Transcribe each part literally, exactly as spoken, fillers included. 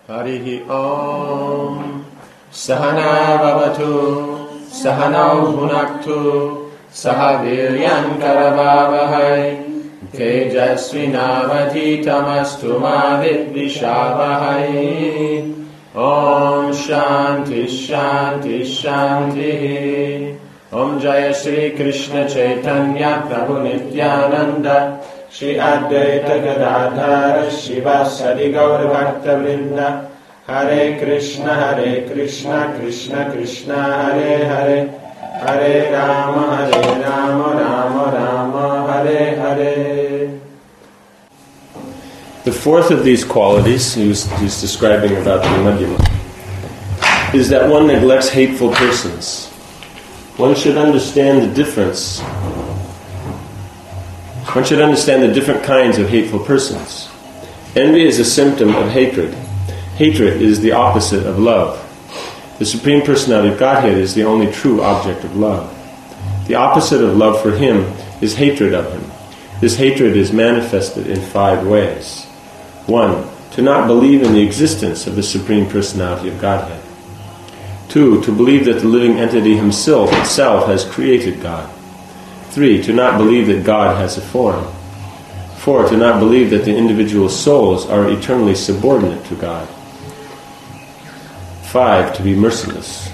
Harihi Om. Sahana Bhavatu, Sahanau Bhunaktu, Sahaviryan Karavavahai, Tejasvinavadhitamastu ma vidvishavahai. Om Shanti Shanti Shanti. Om Jaya Shri Krishna Chaitanya Prabhu Nityananda, Shri Advaita Gadadhara Shivasadi Gaura Bhakta Vrinda. Hare Krishna, Hare Krishna, Krishna Krishna, Hare Hare, Hare Rama, Hare Rama, Rama Rama, Hare Hare. The fourth of these qualities, he's, he's describing about the Madhyama, is that one neglects hateful persons. One should understand the difference. One should understand the different kinds of hateful persons. Envy is a symptom of hatred. Hatred is the opposite of love. The Supreme Personality of Godhead is the only true object of love. The opposite of love for Him is hatred of Him. This hatred is manifested in five ways. One, to not believe in the existence of the Supreme Personality of Godhead. Two, to believe that the living entity himself itself has created God. Three, to not believe that God has a form. Four, to not believe that the individual souls are eternally subordinate to God. Five, to be merciless.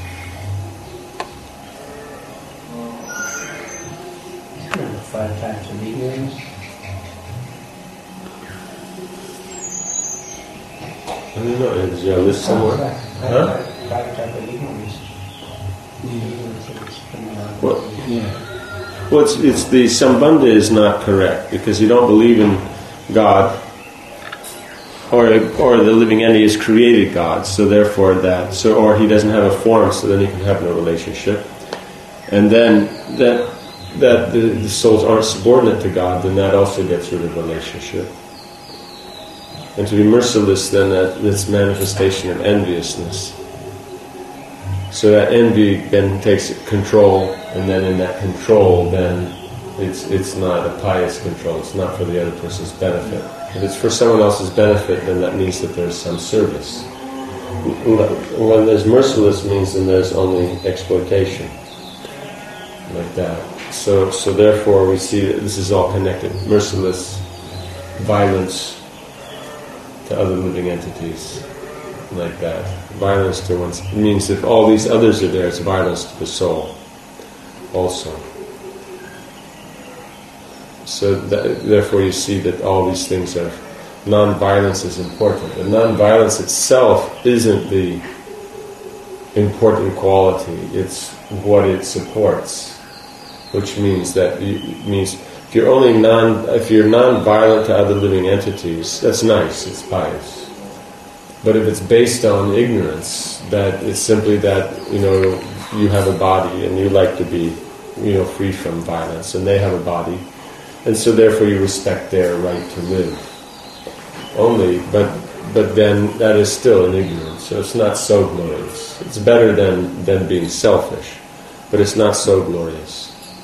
Five types of ignorance. I don't know, is there a list somewhere? Five, Huh? five types of ignorance. Well, yeah. Well, it's, it's the Sambandha is not correct, because you don't believe in God, or or the living entity has created God, so therefore that, so or he doesn't have a form, so then he can have no relationship. And then that that the, the souls aren't subordinate to God, then that also gets rid of relationship. And to be merciless, then that, that's manifestation of enviousness. So that envy then takes control, and then in that control, then it's it's not a pious control. It's not for the other person's benefit. If it's for someone else's benefit, then that means that there's some service. When there's merciless, means then there's only exploitation, like that. So so therefore, we see that this is all connected. Merciless violence to other living entities, like that. Violence to one's means if all these others are there, it's violence to the soul also. So that, therefore you see that all these things are, non-violence is important. And non-violence itself isn't the important quality, it's what it supports. Which means that you, means if you're only non if you're non-violent to other living entities, that's nice, it's pious. But if it's based on ignorance, that it's simply that, you know, you have a body and you like to be, you know, free from violence, and they have a body, and so therefore you respect their right to live. Only, but but then that is still an ignorance, so it's not so glorious. It's better than, than being selfish, but it's not so glorious.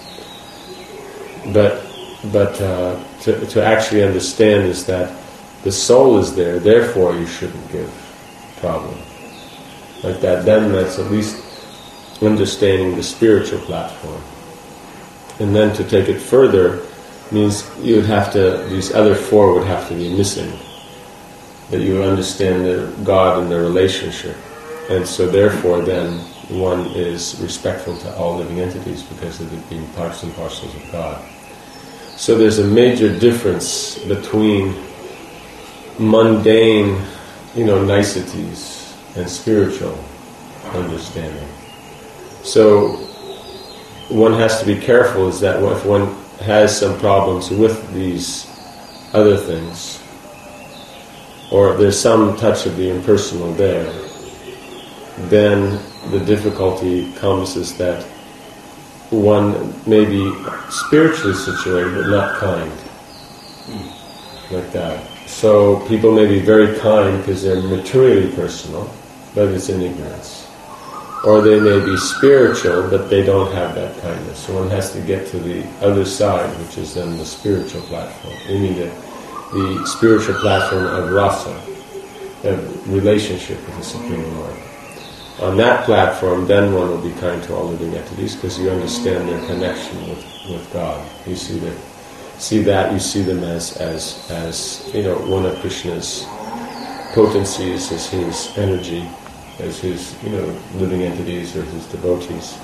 But but uh, to to actually understand is that the soul is there, therefore you shouldn't give problem. Like that, then that's at least understanding the spiritual platform. And then to take it further means you would have to, these other four would have to be missing. That you understand the God and the relationship. And so therefore then one is respectful to all living entities because of it being parts and parcels of God. So there's a major difference between mundane, you know, niceties and spiritual understanding. So one has to be careful is that if one has some problems with these other things, or if there's some touch of the impersonal there, then the difficulty comes is that one may be spiritually situated but not kind. Like that. So people may be very kind because they're materially personal, but it's in ignorance. Or they may be spiritual, but they don't have that kindness. So one has to get to the other side, which is then the spiritual platform. Meaning the, the spiritual platform of rasa. have relationship with the Supreme Lord. On that platform, then one will be kind to all living entities because you understand their connection with, with God. You see that, see that you see them as as as you know one of Krishna's potencies, as his energy, as his you know living entities or his devotees.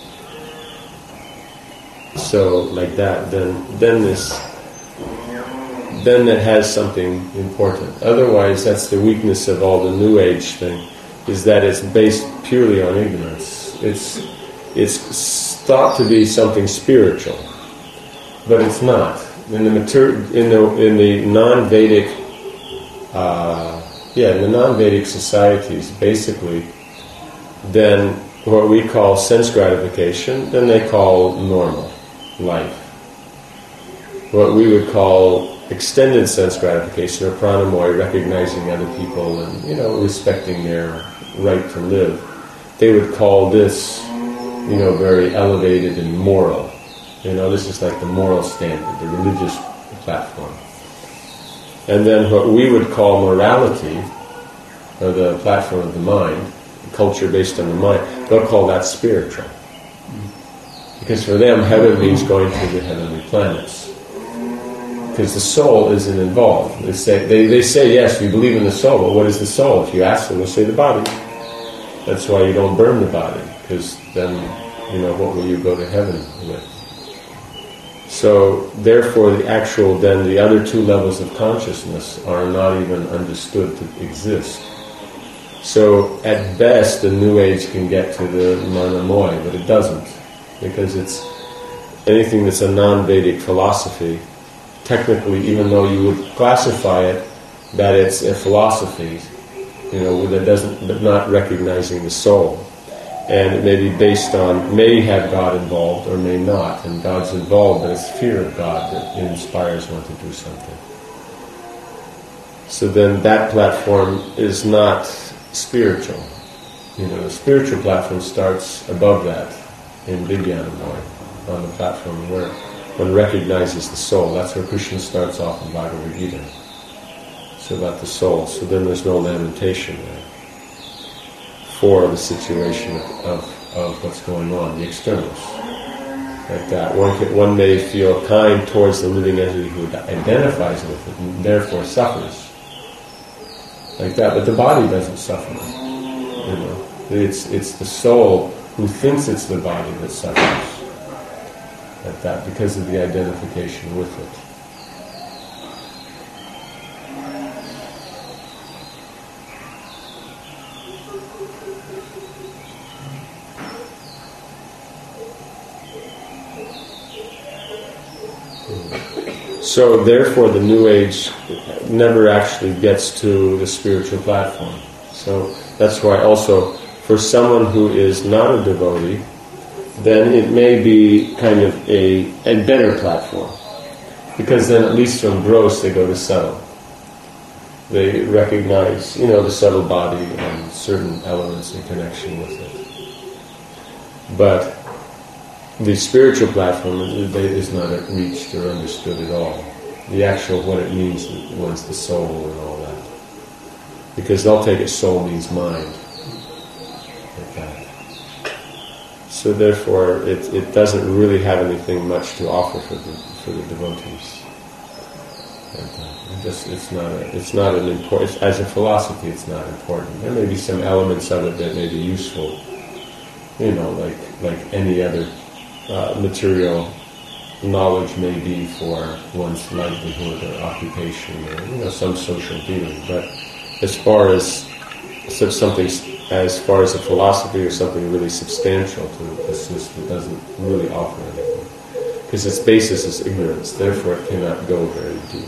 So like that, then then this then that has something important. Otherwise, that's the weakness of all the New Age thing. Is that it's based purely on ignorance. It's it's thought to be something spiritual, but it's not. In the mater- in the in the non-Vedic, uh, yeah, in the non-Vedic societies, basically, then what we call sense gratification, then they call normal life. What we would call extended sense gratification, or pranamoy, recognizing other people and you know respecting their right to live, they would call this, you know, very elevated and moral. You know, this is like the moral standard, the religious platform. And then what we would call morality, or the platform of the mind, culture based on the mind, they'll call that spiritual. Because for them, heaven means going to the heavenly planets. Because the soul isn't involved. They say, they, they say, yes, we believe in the soul, but what is the soul? If you ask them, they'll say the body. That's why you don't burn the body, because then, you know, what will you go to heaven with? So, therefore, the actual, then, the other two levels of consciousness are not even understood to exist. So, at best, the New Age can get to the Manamoy, but it doesn't, because it's anything that's a non-Vedic philosophy. Technically, even though you would classify it that it's a philosophy, you know, that doesn't, but not recognizing the soul, and it may be based on, may have God involved or may not, and God's involved, but it's fear of God that inspires one to do something. So then that platform is not spiritual. You know, the spiritual platform starts above that in Vijnanamoy, on the platform where one recognizes the soul. That's where Krishna starts off in Bhagavad Gita. It's about the soul. So then there's no lamentation there for the situation of, of what's going on, the externals. Like that. One, can, one may feel kind towards the living entity who identifies with it and therefore suffers. Like that. But the body doesn't suffer. You know, it's it's the soul who thinks it's the body that suffers. Like that, because of the identification with it. So therefore the New Age never actually gets to the spiritual platform. So that's why also for someone who is not a devotee, then it may be kind of a, a better platform. Because then at least from gross they go to subtle. They recognize, you know, the subtle body and certain elements in connection with it. But the spiritual platform is not reached or understood at all. The actual, what it means, what's the soul and all that. Because they'll take it, soul means mind. Like that. So therefore, it it doesn't really have anything much to offer for the for the devotees. Like that. It just it's not a, it's not an important, as a philosophy. It's not important. There may be some elements of it that may be useful. You know, like like any other uh, material knowledge may be for one's livelihood or occupation or you know some social dealing. But as far as so something, as far as a philosophy or something really substantial to assist, it doesn't really offer anything because its basis is ignorance. Therefore, it cannot go very deep.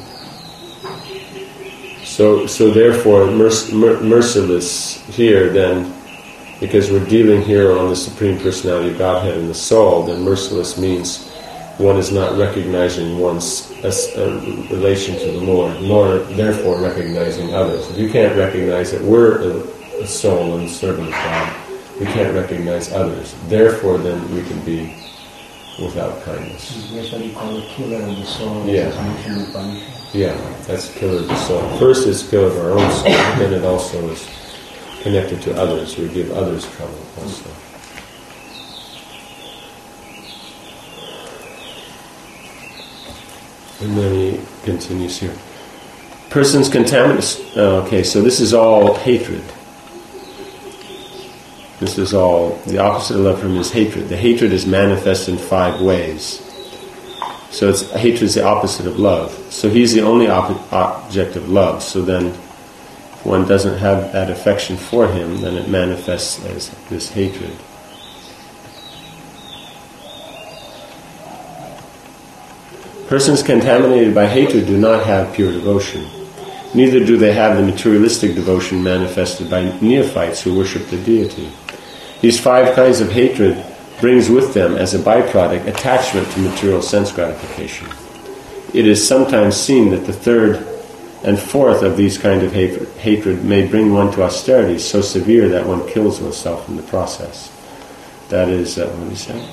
So, so therefore, merc- mer- merciless here then. Because we're dealing here on the Supreme Personality of Godhead and the soul, then merciless means one is not recognizing one's a, a relation to the Lord, nor therefore recognizing others. If you can't recognize that we're a, a soul and servant of God, we can't recognize others. Therefore, then we can be without kindness. That's what you call the killer of the soul. Yeah. Punishment, punishment. Yeah, that's the killer of the soul. First it's killer of our own soul, but then it also is connected to others. We give others trouble also. And then he continues here. Persons contaminate... Okay, so this is all hatred. This is all... The opposite of love from is hatred. The hatred is manifest in five ways. So it's hatred is the opposite of love. So he's the only op- object of love. So then, if one doesn't have that affection for him, then it manifests as this hatred. Persons contaminated by hatred do not have pure devotion. Neither do they have the materialistic devotion manifested by neophytes who worship the deity. These five kinds of hatred brings with them, as a byproduct, attachment to material sense gratification. It is sometimes seen that the third and fourth of these kind of hatred, hatred may bring one to austerity so severe that one kills oneself in the process. That is, uh, what do you say?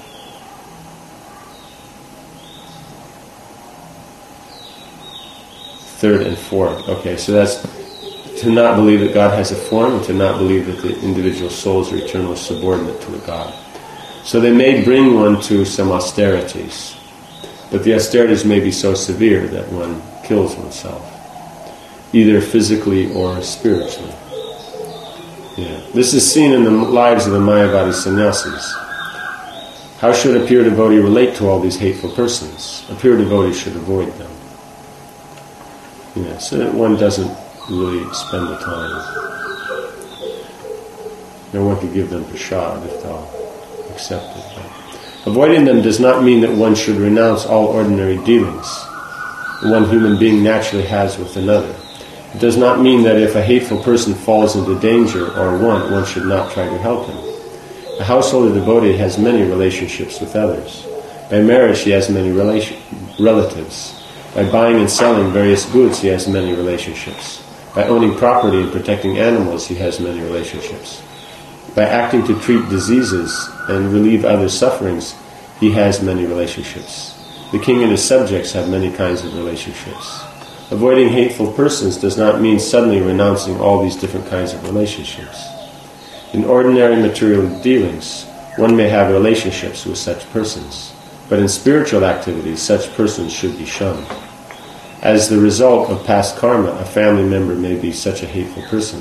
Third and fourth. Okay, so that's to not believe that God has a form, and to not believe that the individual souls are eternally subordinate to a God. So they may bring one to some austerities, but the austerities may be so severe that one kills oneself, either physically or spiritually. Yeah. This is seen in the lives of the Mayavadi sannyasis. How should a pure devotee relate to all these hateful persons? A pure devotee should avoid them. Yeah, so that one doesn't really spend the time. No one could give them prasad if they'll accept it. But avoiding them does not mean that one should renounce all ordinary dealings one human being naturally has with another. It does not mean that if a hateful person falls into danger or want, one should not try to help him. A householder devotee has many relationships with others. By marriage he has many relation- relatives. By buying and selling various goods he has many relationships. By owning property and protecting animals he has many relationships. By acting to treat diseases and relieve others' sufferings, he has many relationships. The king and his subjects have many kinds of relationships. Avoiding hateful persons does not mean suddenly renouncing all these different kinds of relationships. In ordinary material dealings, one may have relationships with such persons, but in spiritual activities, such persons should be shunned. As the result of past karma, a family member may be such a hateful person.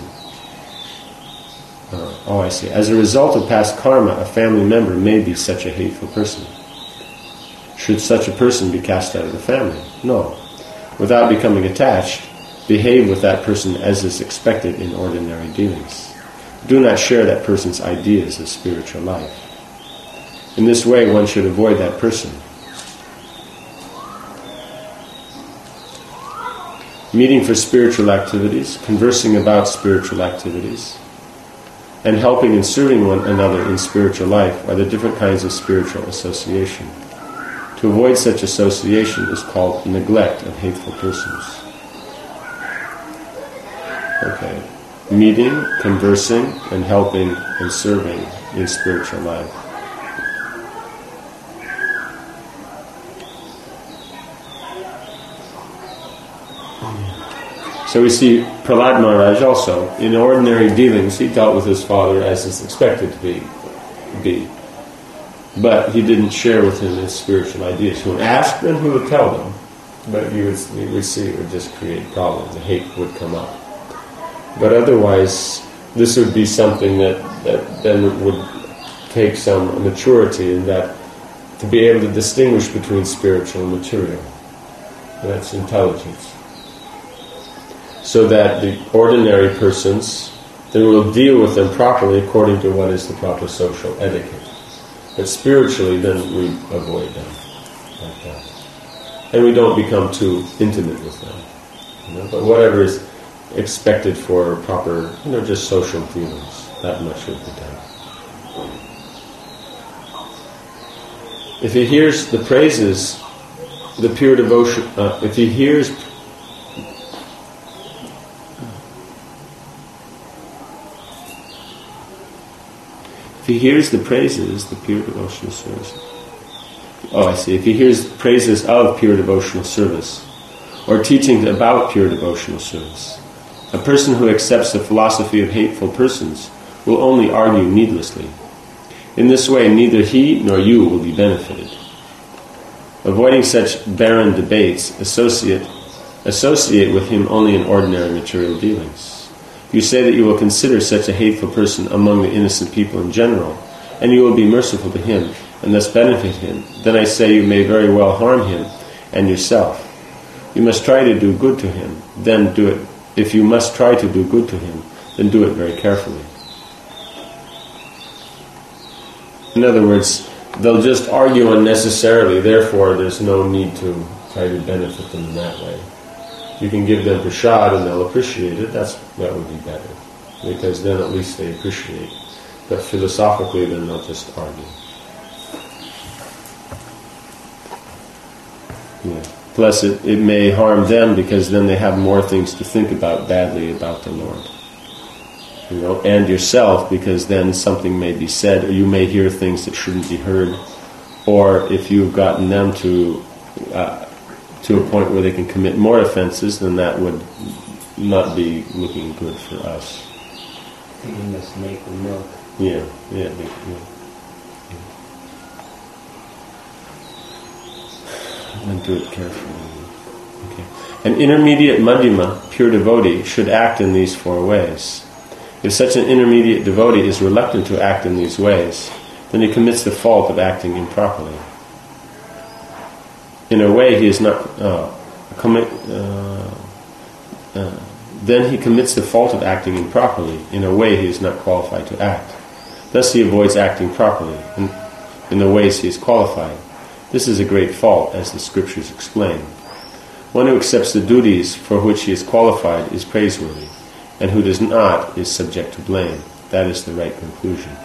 Uh, oh, I see. As a result of past karma, a family member may be such a hateful person. Should such a person be cast out of the family? No. Without becoming attached, behave with that person as is expected in ordinary dealings. Do not share that person's ideas of spiritual life. In this way, one should avoid that person. Meeting for spiritual activities, conversing about spiritual activities, and helping and serving one another in spiritual life are the different kinds of spiritual association. To avoid such association is called neglect of hateful persons. Okay. Meeting, conversing, and helping and serving in spiritual life. So we see Prahlad Maharaj also, in ordinary dealings, he dealt with his father as is expected to be. be. But he didn't share with him his spiritual ideas. He would ask them, he would tell them. But you would, you would see it would just create problems. The hate would come up. But otherwise, this would be something that, that then would take some maturity in that to be able to distinguish between spiritual and material. That's intelligence. So that the ordinary persons, then will deal with them properly according to what is the proper social etiquette. But spiritually, then we avoid them like that. And we don't become too intimate with them. You know? But whatever is expected for proper, you know, just social dealings, that much would be done. If he hears the praises, the pure devotion, uh, if he hears If he hears the praises, the pure devotional service. Oh, I see. If he hears praises of pure devotional service, or teaching about pure devotional service. A person who accepts the philosophy of hateful persons will only argue needlessly. In this way, neither he nor you will be benefited. Avoiding such barren debates, associate, associate with him only in ordinary material dealings. If you say that you will consider such a hateful person among the innocent people in general, and you will be merciful to him, and thus benefit him, then I say you may very well harm him and yourself. You must try to do good to him, then do it. If you must try to do good to him, then do it very carefully. In other words, they'll just argue unnecessarily, therefore there's no need to try to benefit them in that way. You can give them prashad and they'll appreciate it, that's, that would be better. Because then at least they appreciate. But philosophically then they'll just argue. Yeah. Plus it, it may harm them because then they have more things to think about badly about the Lord. You know, and yourself, because then something may be said, or you may hear things that shouldn't be heard, or if you've gotten them to uh, to a point where they can commit more offenses, then that would not be looking good for us. You must make the milk. Yeah, yeah, yeah. yeah. And do it carefully. Okay. An intermediate madhyama, pure devotee, should act in these four ways. If such an intermediate devotee is reluctant to act in these ways, then he commits the fault of acting improperly. In a way, he is not. Uh, commit. Uh, uh, then he commits the fault of acting improperly. In a way, he is not qualified to act. Thus, he avoids acting properly in, in the ways he is qualified. This is a great fault, as the scriptures explain. One who accepts the duties for which he is qualified is praiseworthy, and who does not is subject to blame. That is the right conclusion.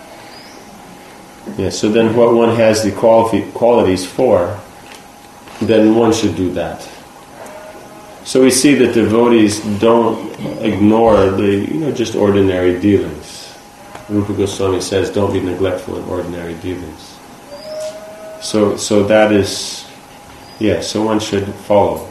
Yeah, so then what one has the quali- qualities for, then one should do that. So we see that devotees don't ignore the, you know, just ordinary dealings. Rupa Goswami says, don't be neglectful in ordinary dealings. So, so that is, yeah, so one should follow.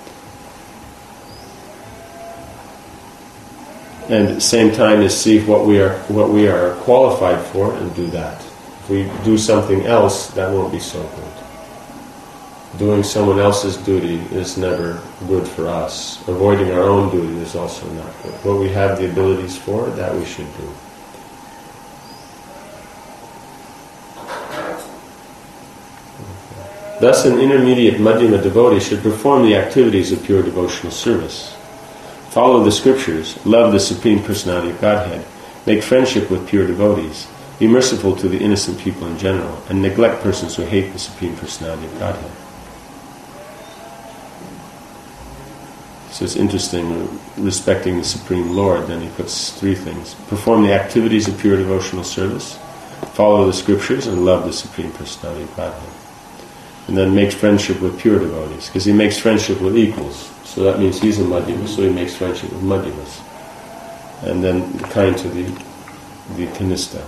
And at the same time is see what we are what we are qualified for and do that. If we do something else, that won't be so good. Doing someone else's duty is never good for us. Avoiding our own duty is also not good. What we have the abilities for, that we should do. Thus, an intermediate madhyama devotee should perform the activities of pure devotional service. Follow the scriptures, love the Supreme Personality of Godhead, make friendship with pure devotees, be merciful to the innocent people in general, and neglect persons who hate the Supreme Personality of Godhead. So it's interesting, respecting the Supreme Lord, then he puts three things. Perform the activities of pure devotional service, follow the scriptures, and love the Supreme Personality of Godhead. And then makes friendship with pure devotees, because he makes friendship with equals. So that means he's a madhyama, so he makes friendship with madhyamas. And then kind to the the kanista.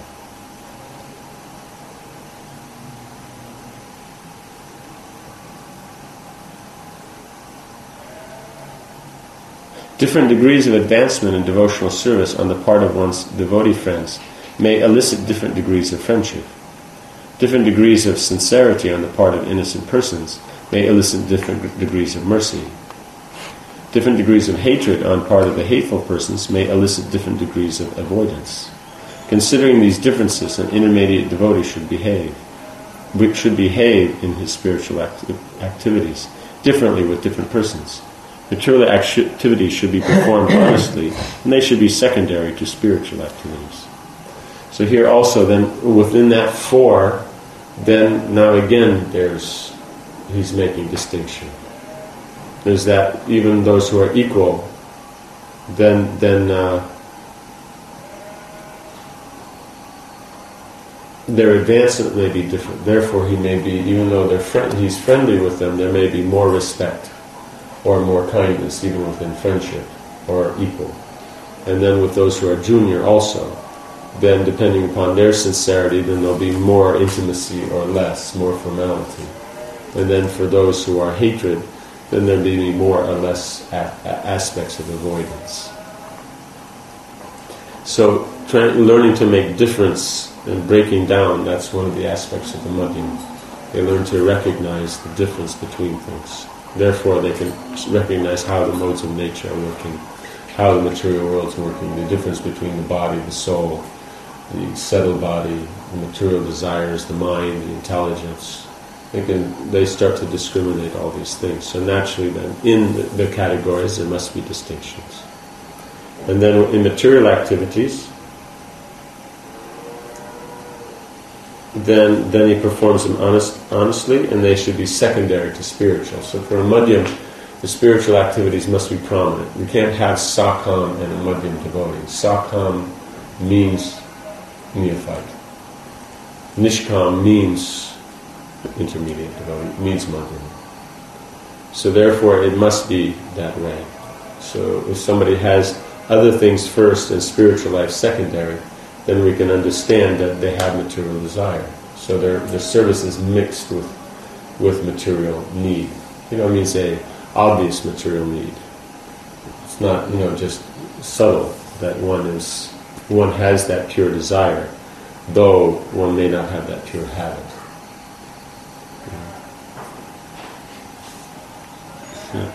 Different degrees of advancement in devotional service on the part of one's devotee friends may elicit different degrees of friendship. Different degrees of sincerity on the part of innocent persons may elicit different degrees of mercy. Different degrees of hatred on part of the hateful persons may elicit different degrees of avoidance. Considering these differences, an intermediate devotee should behave, should behave in his spiritual acti- activities differently with different persons. Material activities should be performed honestly, and they should be secondary to spiritual activities. So here also, then, within that four, then now again there's, he's making distinction. There's that even those who are equal, then then uh, their advancement may be different. Therefore, he may be, even though they're friend, he's friendly with them, there may be more respect or more kindness, even within friendship or equal. And then with those who are junior also, then depending upon their sincerity, then there'll be more intimacy or less, more formality. And then for those who are hatred, then there'd be more or less a- a- aspects of avoidance. So try, learning to make difference and breaking down, that's one of the aspects of the Madhyama. They learn to recognize the difference between things. Therefore they can recognize how the modes of nature are working, how the material world's working, the difference between the body, the soul, the subtle body, the material desires, the mind, the intelligence. They can, they start to discriminate all these things. So naturally then, in the, the categories there must be distinctions. And then in material activities, then then he performs them honest, honestly, and they should be secondary to spiritual. So for a Madhyam, the spiritual activities must be prominent. You can't have Sakam and a Madhyam devotee. Sakam means neophyte. Nishkam means intermediate devotee, means Madhyam. So therefore it must be that way. So if somebody has other things first and spiritual life secondary, then we can understand that they have material desire. So their their service is mixed with with material need. You know, it means a obvious material need. It's not, you know, just subtle that one is one has that pure desire, though one may not have that pure habit. Yeah.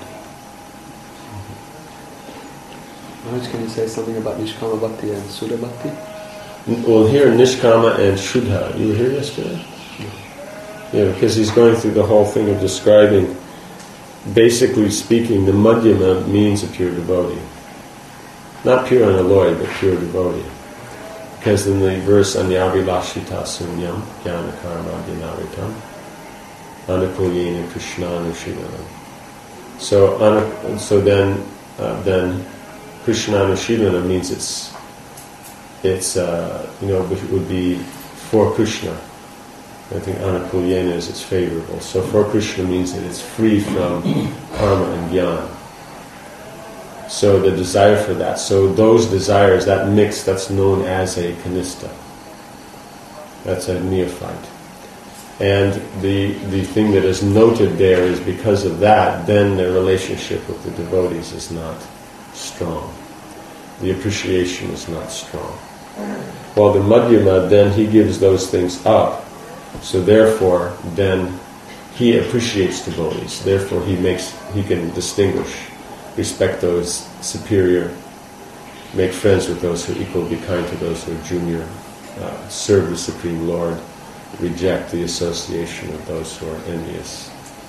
Maharaj, can you say something about Nishkama Bhakti and Sudha Bhakti? Well, here Nishkama and Shuddha. You were here yesterday? Yeah, because he's going through the whole thing of describing, basically speaking, the Madhyama means a pure devotee. Not pure unalloyed, but pure devotee. Because in the verse on the Avilashita Sunyam, Jnana Karma Dhinaritam, Anukulyena Krishnanu Shilanam. So, anu, so then, uh, then Krishnanu Shilana means it's It's, uh, you know, it would be for Krishna. I think Anukulyena is it's favorable. So for Krishna means that it's free from karma and jnana. So the desire for that. So those desires, that mix, that's known as a kanista. That's a neophyte. And the the thing that is noted there is because of that, then the relationship with the devotees is not strong. The appreciation is not strong. While the Madhyama, then he gives those things up. So therefore, then he appreciates devotees. Therefore, he makes he can distinguish, respect those superior, make friends with those who are equal, be kind to those who are junior, uh, serve the Supreme Lord, reject the association of those who are envious.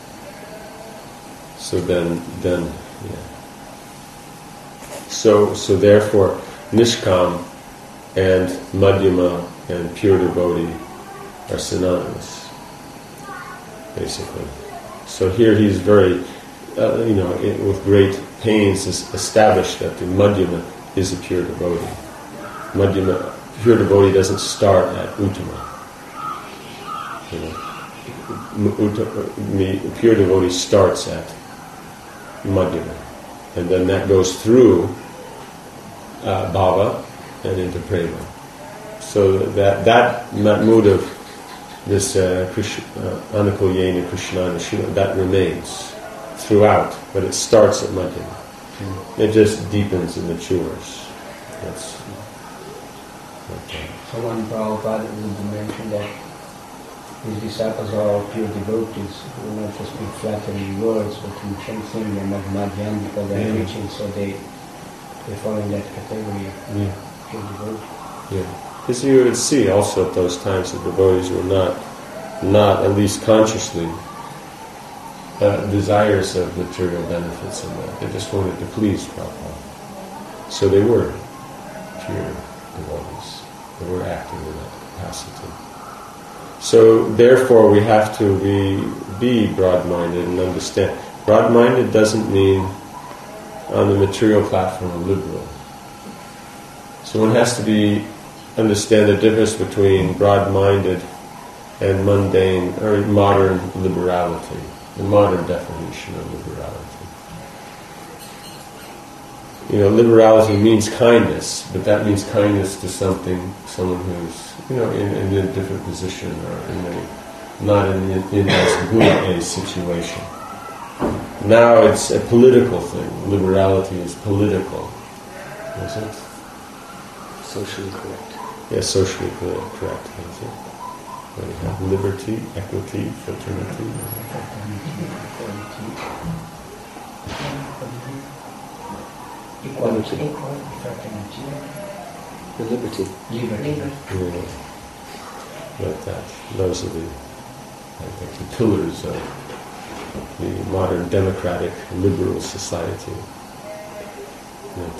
So then, then, yeah. So, so therefore, Nishkam and Madhyama and pure devotee are synonymous, basically. So here he's very, uh, you know, it, with great pains is established that the Madhyama is a pure devotee. Madhyama, pure devotee doesn't start at Uttama. You know, Uttama, pure devotee starts at Madhyama, and then that goes through uh, Bhava and into prema. So that that mood of this uh, Krishna, uh, Anukulyena Krishnana Shila, that remains throughout, but it starts at Madhyama. Mm. It just deepens and matures. That's okay. So one Prabhupada would mention that his disciples are all pure devotees, who will not just be flattering words, but in something they're not Madhyam because they're yeah. preaching, so they they fall in that category. Yeah. Yeah. Because you would see also at those times that devotees were not, not at least consciously, uh, desirous of material benefits in that. They just wanted to please Prabhupada. So they were pure devotees. They were acting in that capacity. So therefore we have to be, be broad-minded and understand. Broad-minded doesn't mean on the material platform liberal. So one has to be understand the difference between broad-minded and mundane or modern liberality, the modern definition of liberality. You know, liberality means kindness, but that means kindness to something, someone who's, you know, in, in a different position or in a, not in, in as good a situation. Now it's a political thing. Liberality is political. Is it? Socially correct. Yes, socially correct. correct is it? When you have liberty, equity, fraternity. Equality. The liberty. Liberty. Yeah. Like that. Those are the, I think, the pillars of the modern democratic liberal society. Like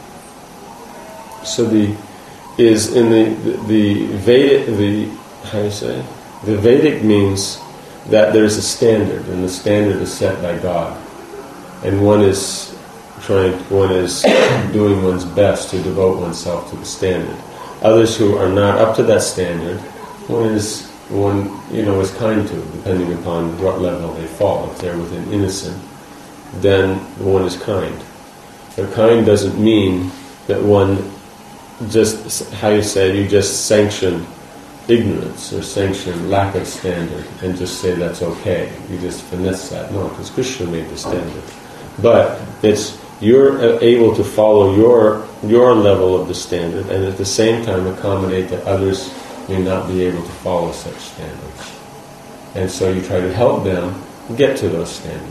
that. So the is in the the, the Vedic the how do you say the Vedic means that there's a standard, and the standard is set by God, and one is trying one is doing one's best to devote oneself to the standard. Others who are not up to that standard, one is one you know is kind to, depending upon what level they fall. If they're within innocent, then one is kind. But kind doesn't mean that one just, how you say, you just sanction ignorance or sanction lack of standard and just say that's okay. You just finesse that. No, because Krishna made the standard. But it's you're able to follow your your level of the standard and at the same time accommodate that others may not be able to follow such standards. And so you try to help them get to those standards.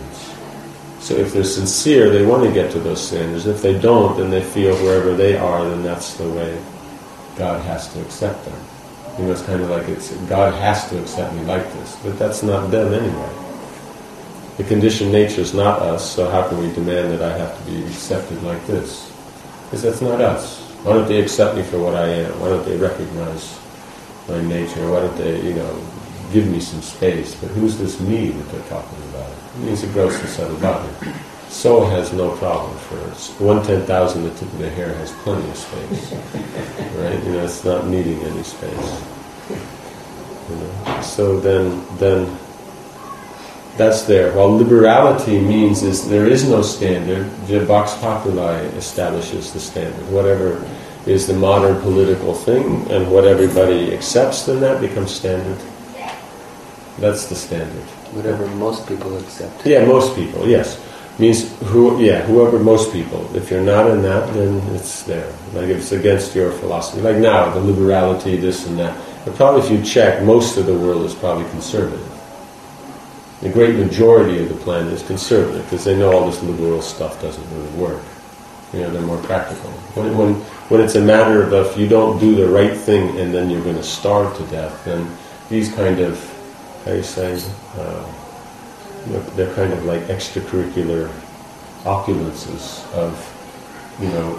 So if they're sincere, they want to get to those standards. If they don't, then they feel wherever they are, then that's the way God has to accept them. You know, it's kind of like it's God has to accept me like this, but that's not them anyway. The conditioned nature is not us, so how can we demand that I have to be accepted like this? Because that's not us. Why don't they accept me for what I am? Why don't they recognize my nature? Why don't they, you know, give me some space? But who's this me that they're talking about? It means a gross and subtle body. Soul has no problem for it. One ten thousand, the tip of the hair has plenty of space. Right? You know, it's not needing any space. You know? So then, then that's there. While liberality means is there is no standard, the Vox Populi establishes the standard. Whatever is the modern political thing, and what everybody accepts, then that becomes standard. That's the standard. Whatever most people accept. Yeah, most people, yes. Means who? Yeah, whoever most people. If you're not in that, then it's there. Like if it's against your philosophy. Like now, the liberality, this and that. But probably if you check, most of the world is probably conservative. The great majority of the planet is conservative because they know all this liberal stuff doesn't really work. You know, they're more practical. When, when, when it's a matter of if you don't do the right thing and then you're going to starve to death, then these kind of, how do you say, uh, you know, they're kind of like extracurricular opulences of, you know,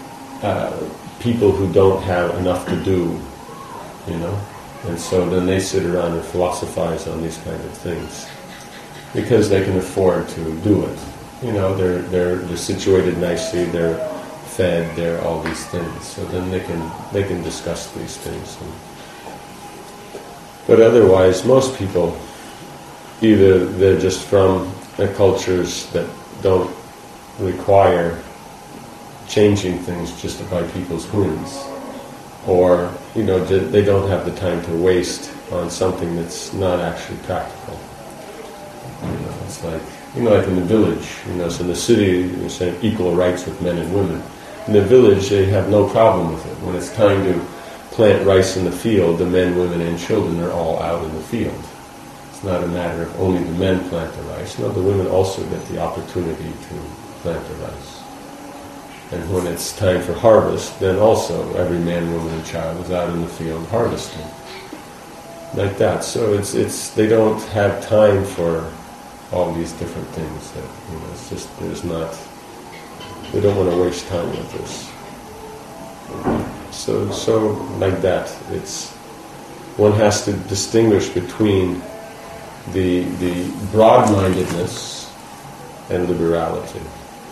uh, people who don't have enough to do, you know, and so then they sit around and philosophize on these kind of things because they can afford to do it. You know, they're they're they're situated nicely, they're fed, they're all these things. So then they can they can discuss these things. And, but otherwise, most people, either they're just from the cultures that don't require changing things just by people's whims, or you know they don't have the time to waste on something that's not actually practical. You know, it's like you know, like in the village. You know, so in the city you're saying equal rights with men and women. In the village, they have no problem with it. When it's time to plant rice in the field, the men, women, and children are all out in the field. It's not a matter of only the men plant the rice. No, the women also get the opportunity to plant the rice. And when it's time for harvest, then also every man, woman, and child is out in the field harvesting. Like that. So it's it's they don't have time for all these different things. That, you know, it's just there's not. They don't want to waste time with this. So so like that. It's one has to distinguish between the the broad-mindedness and liberality.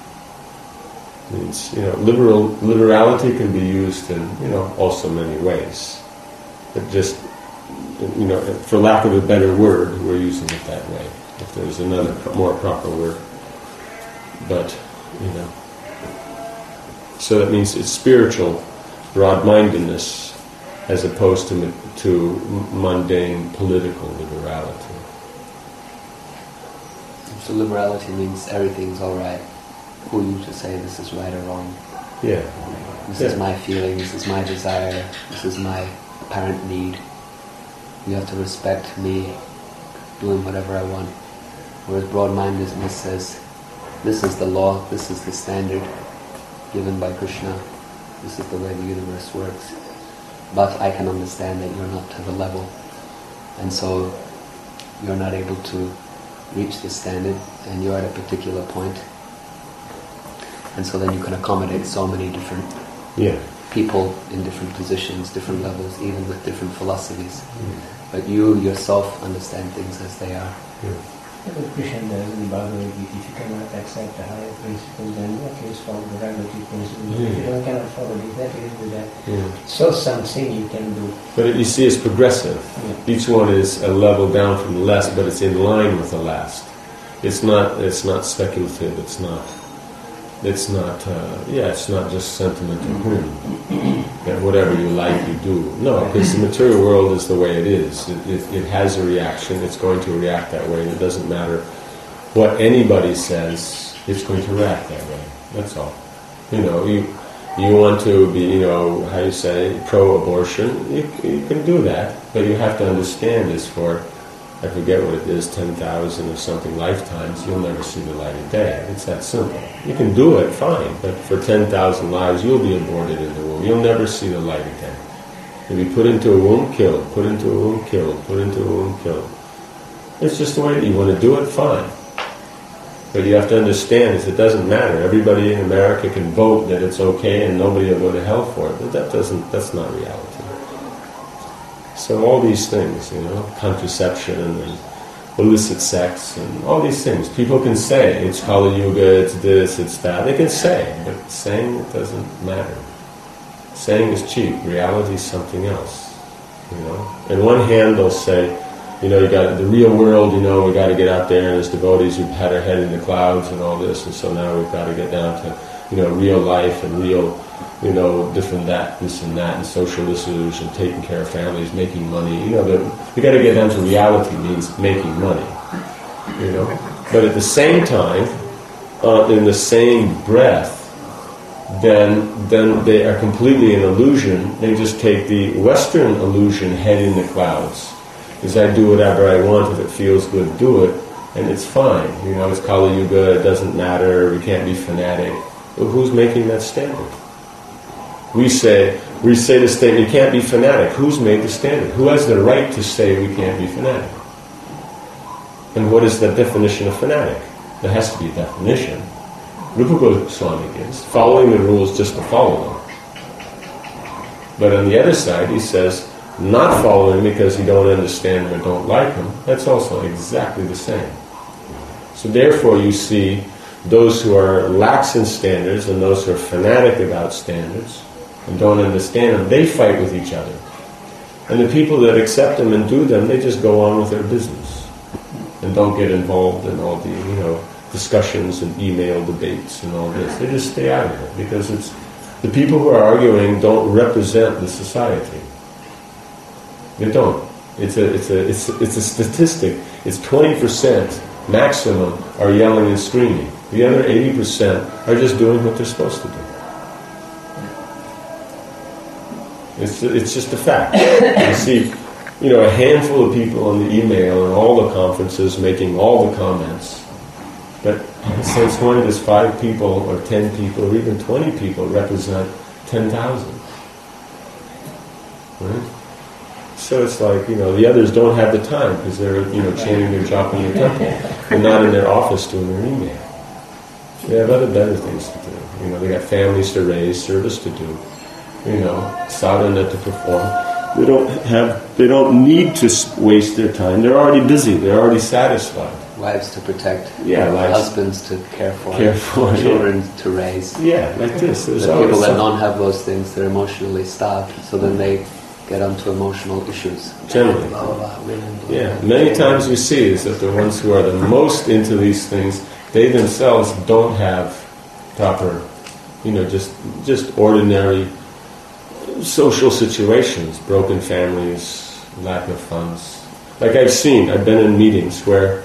Means you know liberal liberality can be used in you know also many ways, but just you know for lack of a better word, we're using it that way. If there's another more proper word, but you know, so that means it's spiritual broad-mindedness as opposed to to mundane political liberality. So liberality means everything's all right. Who are you to say this is right or wrong? Yeah. This yeah. is my feeling, this is my desire, this is my apparent need. You have to respect me doing whatever I want. Whereas broad-mindedness says, this is the law, this is the standard given by Krishna, this is the way the universe works. But I can understand that you're not to the level, and so you're not able to reach the standard, and you're at a particular point. And so then you can accommodate so many different yeah. people in different positions, different levels, even with different philosophies. Mm. But you yourself understand things as they are. Yeah. But Krishna does in Bhagavad Gita, if you cannot accept the higher principles, then at least follow the relative principles. Yeah. If you don't cannot follow this, that is with that. Yeah. So something you can do. But you see, it's progressive. Yeah. Each one is a level down from the last, but it's in line with the last. It's not. It's not speculative. It's not. It's not. Uh, yeah. It's not just sentiment and hmm. that whatever you like, you do. No, because the material world is the way it is. It, it, it has a reaction. It's going to react that way, and it doesn't matter what anybody says. It's going to react that way. That's all. You know. You. You want to be, you know, how you say, pro-abortion, you, you can do that, but you have to understand this for, I forget what it is, ten thousand or something lifetimes, you'll never see the light of day. It's that simple. You can do it, fine, but for ten thousand lives, you'll be aborted in the womb. You'll never see the light of day. You'll be put into a womb, killed, put into a womb, killed, put into a womb, killed. It's just the way that you want to do it, fine. But you have to understand is it doesn't matter. Everybody in America can vote that it's okay and nobody will go to hell for it. But that doesn't, that's not reality. So all these things, you know, contraception and illicit sex and all these things, people can say it's Kali Yuga, it's this, it's that. They can say, but saying it doesn't matter. Saying is cheap. Reality is something else, you know. In one hand they'll say, you know, you got the real world, you know, we got to get out there, and as devotees who've had our head in the clouds and all this, and so now we've got to get down to, you know, real life and real, you know, different that, this and that, and social issues, and taking care of families, making money. You know, we got to get down to reality means making money, you know. But at the same time, uh, in the same breath, then then they are completely an illusion. They just take the Western illusion, head in the clouds. Because I do whatever I want, if it feels good, do it, and it's fine. You know, it's Kali Yuga, it doesn't matter, we can't be fanatic. Well, who's making that standard? We say, we say the statement, you can't be fanatic. Who's made the standard? Who has the right to say we can't be fanatic? And what is the definition of fanatic? There has to be a definition. Rupa Goswami gives, following the rules just to follow them. But on the other side, he says, not following because you don't understand or don't like them, that's also exactly the same. So therefore you see those who are lax in standards and those who are fanatic about standards and don't understand them, they fight with each other. And the people that accept them and do them, they just go on with their business and don't get involved in all the, you know, discussions and email debates and all this. They just stay out of it because it's the people who are arguing don't represent the society. They don't. It's a it's a it's it's a statistic. It's twenty percent maximum are yelling and screaming. The other eighty percent are just doing what they're supposed to do. It's it's just a fact. You see, you know, a handful of people on the email and all the conferences making all the comments, but since when does five people or ten people or even twenty people represent ten thousand? Right? So it's like, you know, the others don't have the time because they're, you know, chanting their japa in the temple. They're not in their office doing their email. They have other better things to do. You know, they got families to raise, service to do. You know, sadhana to perform. They don't have, they don't need to waste their time. They're already busy. They're already satisfied. Wives to protect. Yeah, lives. Husbands to care for. Care for. Children yeah. to raise. Yeah, like this. There's the people that some... don't have those things, they're emotionally starved. So then they get onto emotional issues. Generally. Blah, blah, blah, women, blah, Yeah, blah, many blah. times we see is that the ones who are the most into these things, they themselves don't have proper, you know, just just ordinary social situations, broken families, lack of funds. Like I've seen, I've been in meetings where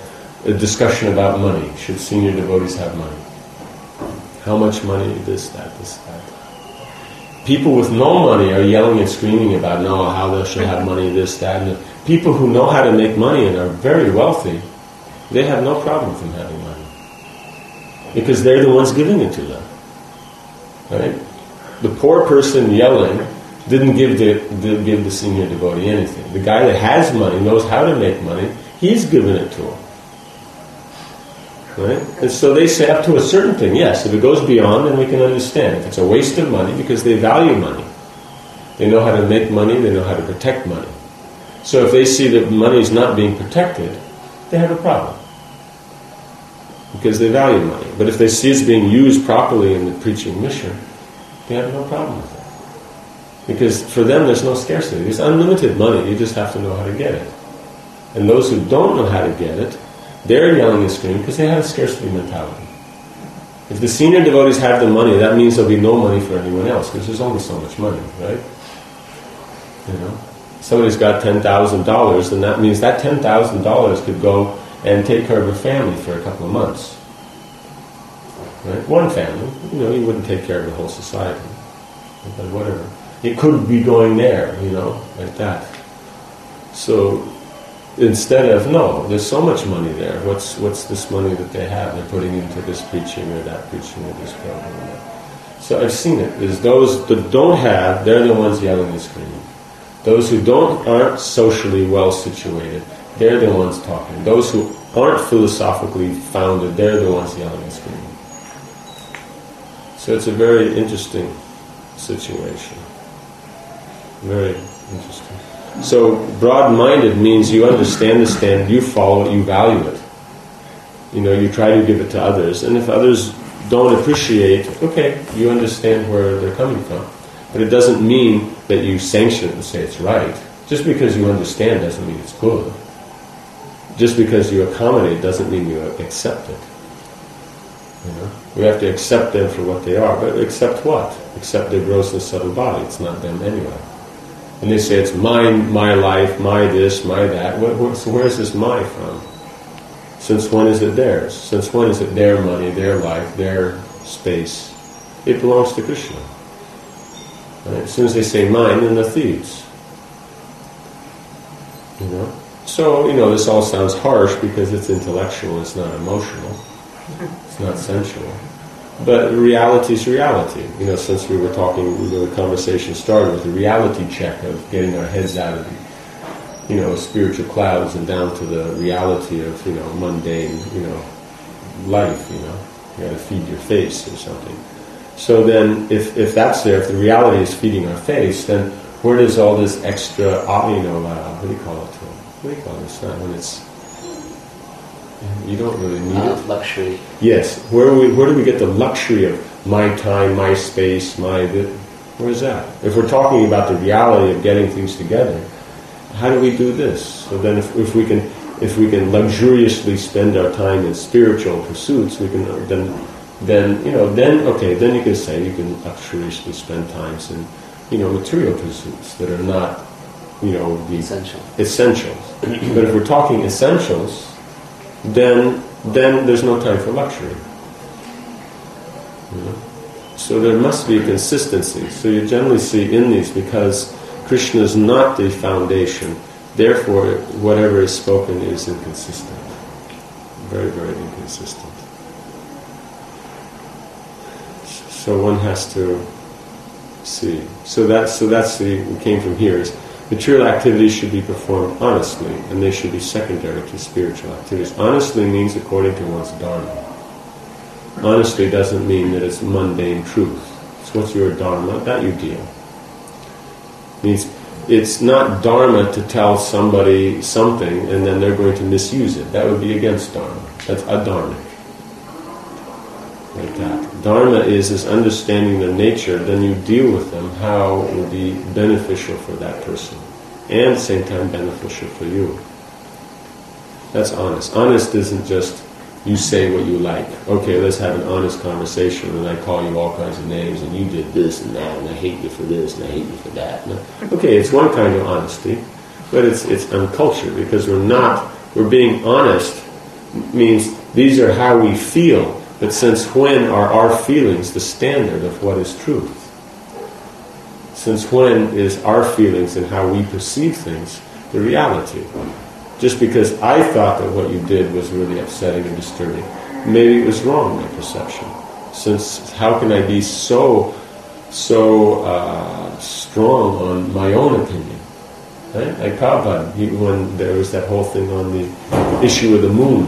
a discussion about money. Should senior devotees have money? How much money? This, that, this, that. People with no money are yelling and screaming about, no, how they should have money, this, that. And people who know how to make money and are very wealthy, they have no problem with them having money. Because they're the ones giving it to them. Right? The poor person yelling didn't give the, the give the senior devotee anything. The guy that has money, knows how to make money, he's giving it to him. Right? And so they say up to a certain thing, yes. If it goes beyond, then we can understand. If it's a waste of money, because they value money. They know how to make money, they know how to protect money. So if they see that money is not being protected, they have a problem. Because they value money. But if they see it's being used properly in the preaching mission, they have no problem with it. Because for them there's no scarcity. There's unlimited money, you just have to know how to get it. And those who don't know how to get it, they're yelling and screaming because they have a scarcity mentality. If the senior devotees have the money, that means there'll be no money for anyone else because there's only so much money, right? You know, somebody's got ten thousand dollars, and that means that ten thousand dollars could go and take care of a family for a couple of months. Right? One family, you know, you wouldn't take care of the whole society, but whatever. It could be going there, you know, like that. So instead of, no, there's so much money there. What's what's this money that they have? They're putting into this preaching or that preaching or this program or that. So I've seen it. There's those that don't have, they're the ones yelling and screaming. Those who don't aren't socially well situated, they're the ones talking. Those who aren't philosophically founded, they're the ones yelling and screaming. So it's a very interesting situation. Very interesting. So broad-minded means you understand the standard, you follow it, you value it. You know, you try to give it to others. And if others don't appreciate, okay, you understand where they're coming from. But it doesn't mean that you sanction it and say it's right. Just because you understand doesn't mean it's good. Just because you accommodate doesn't mean you accept it. You know? We have to accept them for what they are. But accept what? Accept their gross and subtle body. It's not them anyway. And they say it's mine, my life, my this, my that. What, what, so where's this my from? Since when is it theirs? Since when is it their money, their life, their space? It belongs to Krishna. Right? As soon as they say mine, then they're thieves. You know? So, you know, this all sounds harsh because it's intellectual, it's not emotional, it's not sensual. But reality is reality. You know, since we were talking, the conversation started with a reality check of getting our heads out of the, you know, spiritual clouds and down to the reality of, you know, mundane, you know, life, you know. You gotta feed your face or something. So then, if, if that's there, if the reality is feeding our face, then where does all this extra, you know, uh, what do you call it? What do you call this? Not when it's, you don't really need uh, it. Luxury. Yes. Where we, where do we get the luxury of my time, my space, my... Where's that? If we're talking about the reality of getting things together, how do we do this? So then, if, if we can, if we can luxuriously spend our time in spiritual pursuits, we can then, then you know, then okay, then you can say you can luxuriously spend times in, you know, material pursuits that are not, you know, the Essential. essentials. But if we're talking essentials, then then there's no time for luxury. You know? So there must be a consistency. So you generally see in these, because Krishna is not the foundation, therefore whatever is spoken is inconsistent. Very, very inconsistent. So one has to see. So that's so that's the we came from here is material activities should be performed honestly, and they should be secondary to spiritual activities. Honestly means according to one's dharma. Honestly doesn't mean that it's mundane truth. It's what's your dharma, that you deal. It means it's not dharma to tell somebody something and then they're going to misuse it. That would be against dharma. That's adharmic. Like that. Dharma is this understanding their nature, then you deal with them how it will be beneficial for that person. And at the same time beneficial for you. That's honest. Honest isn't just you say what you like. Okay, let's have an honest conversation and I call you all kinds of names and you did this and that and I hate you for this and I hate you for that. No. Okay, it's one kind of honesty, but it's it's uncultured because we're not, we're being honest means these are how we feel, but since when are our feelings the standard of what is truth? Since when is our feelings and how we perceive things the reality? Just because I thought that what you did was really upsetting and disturbing, maybe it was wrong, my perception. Since how can I be so so uh, strong on my own opinion? Right? Like Prabhupada, he, when there was that whole thing on the issue of the moon,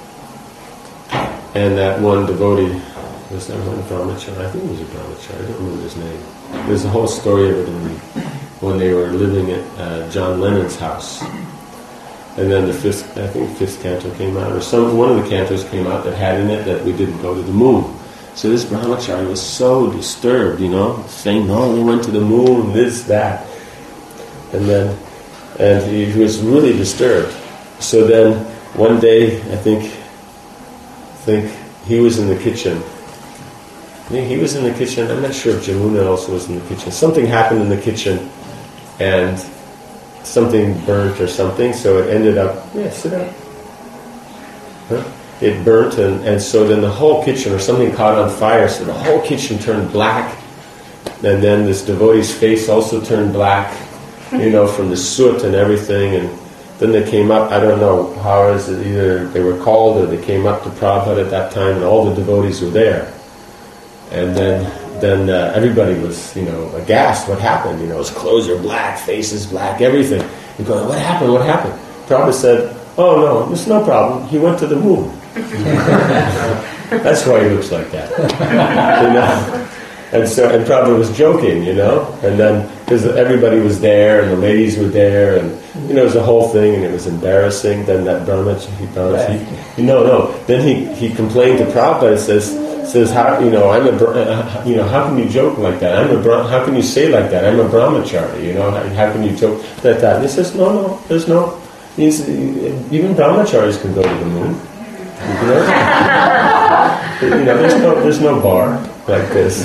and that one devotee, was that one Brahmachari? I think it was a Brahmachari, I don't remember his name. There's a whole story of it in the, when they were living at uh, John Lennon's house. And then the fifth, I think fifth canto came out, or some one of the cantos came out that had in it that we didn't go to the moon. So this Brahmachari was so disturbed, you know, saying, no, they went to the moon, this, that. And then, and he, he was really disturbed. So then, one day, I think, I think he was in the kitchen. I think he was in the kitchen, I'm not sure if Jamuna also was in the kitchen. Something happened in the kitchen, and something burnt or something, so it ended up, yeah, sit down. Huh? It burnt, and, and so then the whole kitchen, or something caught on fire, so the whole kitchen turned black, and then this devotee's face also turned black, you know, from the soot and everything, and then they came up, I don't know how is it, either they were called or they came up to Prabhupada at that time, and all the devotees were there. And then then uh, everybody was, you know, aghast. What happened? You know, his clothes are black, faces black, everything. You're going, what happened? What happened? Prabhupada said, oh no, there's no problem. He went to the moon. That's why he looks like that. You know? And so, and Prabhupada was joking, you know, and then because everybody was there and the ladies were there, and you know, it was a whole thing, and it was embarrassing. Then that Brahmach, he, he, he no, no. Then he, he complained to Prabhupada and says. Says how you know I'm a uh, you know how can you joke like that? I'm a how can you say like that? I'm a brahmachari. You know how, how can you joke like that? And he says no no there's no. He's, even brahmacharis can go to the moon. You know, you know there's no there's no bar like this.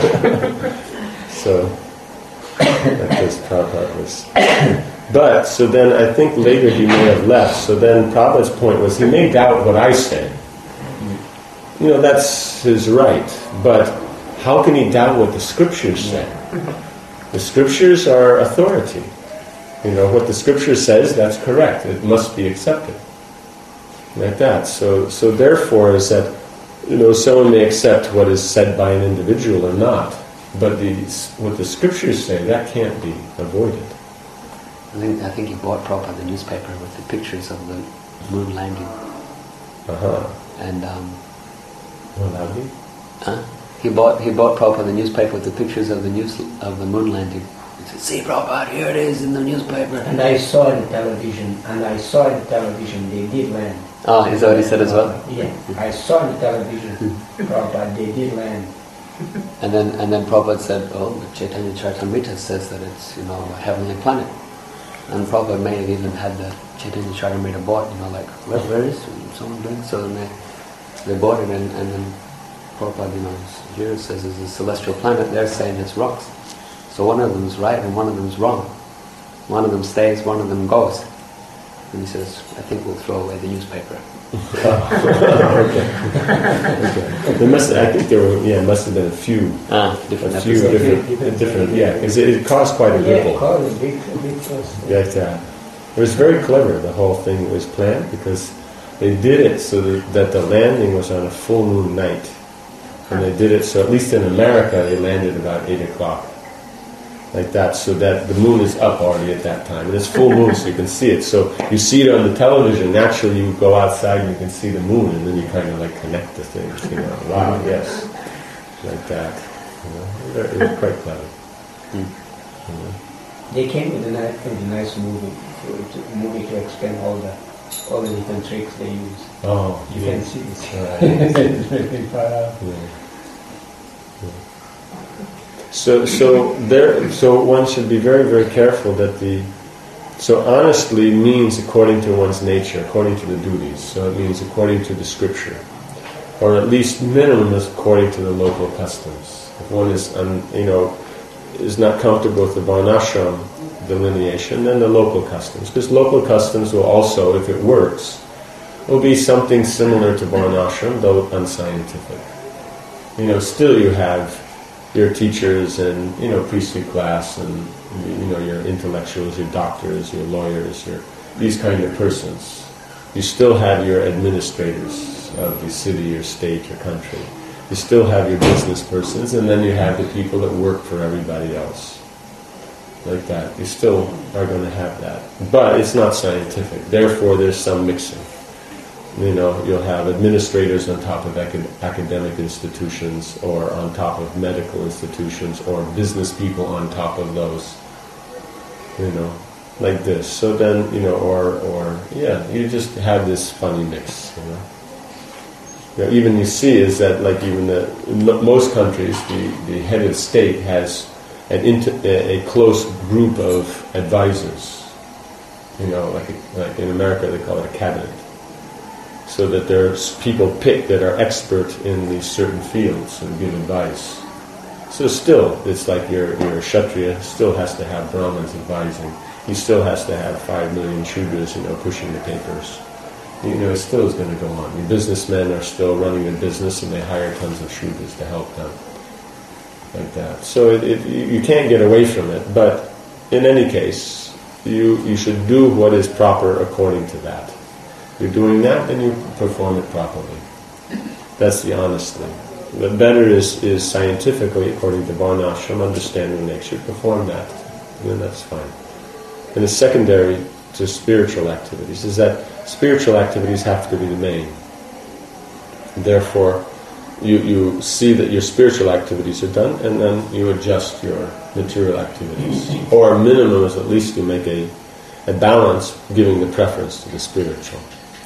So like this Prabhupada was. But so then I think later he may have left. So then Prabhupada's point was he may doubt what I say. You know, that's his right. But how can he doubt what the scriptures say? The scriptures are authority. You know, what the scripture says, that's correct. It must be accepted. Like that. So so therefore is that, you know, someone may accept what is said by an individual or not. But the, what the scriptures say, that can't be avoided. I think I think he bought Prabhupada the newspaper with the pictures of the moon landing. Uh-huh. And um Well, that would be? Huh? He bought he bought Prabhupada the newspaper with the pictures of the news of the moon landing. He said, "See, Prabhupada, here it is in the newspaper." And I saw the television, and I saw the television. They did land. Oh, he's already said as well. Yeah, I saw the television, Prabhupada. They did land. And then and then Prabhupada said, "Oh, Chaitanya Charitamrita says that it's you know a heavenly planet." And Prabhupada may have even had the Chaitanya Charitamrita bought. You know, like where where is someone doing so? And they, They bought it, and, and then Prabhupada, you know, here it says it's a celestial planet. They're saying it's rocks. So one of them's right and one of them's wrong. One of them stays, one of them goes. And he says, I think we'll throw away the newspaper. okay. okay. There must, I think there were, yeah, must have been a few, ah, different a few episodes. different, different, different, yeah, because it, it caused quite a ripple. Yeah, it caused a big, a big fuss. But, uh, it was very clever. The whole thing was planned because they did it so that, that the landing was on a full moon night. And they did it so, at least in America, they landed about eight o'clock. Like that, so that the moon is up already at that time. And it's full moon, so you can see it. So you see it on the television, naturally you go outside and you can see the moon, and then you kind of like connect the things, you know. Wow, yes. Like that. You know, it was quite clever. Mm. You know. They came with a nice, with a nice movie, to, to, movie to explain all the all the different tricks they use. Oh, you yeah. can see this. Right. yeah. Yeah. So, so there. So one should be very, very careful that the. So honestly means according to one's nature, according to the duties. So it means according to the scripture, or at least minimum is according to the local customs. If one is, un, you know, is not comfortable with the varnashram delineation, then the local customs, because local customs will also, if it works, will be something similar to Varnashram, though unscientific. You know, still you have your teachers and, you know, priestly class and, you know, your intellectuals, your doctors, your lawyers, your these kind of persons. You still have your administrators of the city, your state, your country. You still have your business persons, and then you have the people that work for everybody else. Like that. You still are going to have that. But it's not scientific. Therefore, there's some mixing. You know, you'll have administrators on top of acad- academic institutions, or on top of medical institutions, or business people on top of those. You know, like this. So then, you know, or, or yeah, you just have this funny mix, you know. You know, even you see is that, like, even the, in most countries, the, the head of state has an inter, a, a close group of advisors. You know, like, like in America they call it a cabinet. So that there's people picked that are expert in these certain fields and give advice. So still, it's like your, your Kshatriya still has to have Brahmins advising. He still has to have five million Shudras, you know, pushing the papers. You know, it still is going to go on. The businessmen are still running a business and they hire tons of Shudras to help them. Like that. So it, it, you can't get away from it, but in any case, you, you should do what is proper according to that. You're doing that, then you perform it properly. That's the honest thing. The better is, is scientifically, according to Varnashram, understanding nature, perform that. And then that's fine. And the secondary to spiritual activities is that spiritual activities have to be the main. Therefore, you, you see that your spiritual activities are done, and then you adjust your material activities. Or minimum is at least to make a, a balance, giving the preference to the spiritual.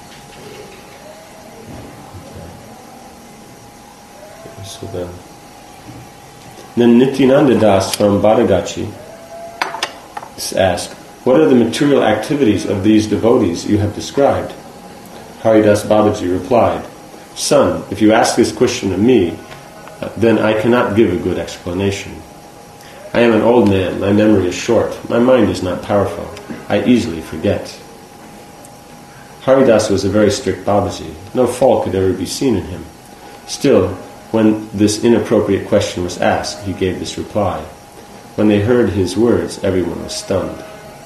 Okay. So then, then Nityananda Das from Badagachi is asked, what are the material activities of these devotees you have described? Haridas Babaji replied, Son, if you ask this question of me, uh, then I cannot give a good explanation. I am an old man, my memory is short, my mind is not powerful, I easily forget. Haridas was a very strict Babaji, no fault could ever be seen in him. Still, when this inappropriate question was asked, he gave this reply. When they heard his words, everyone was stunned.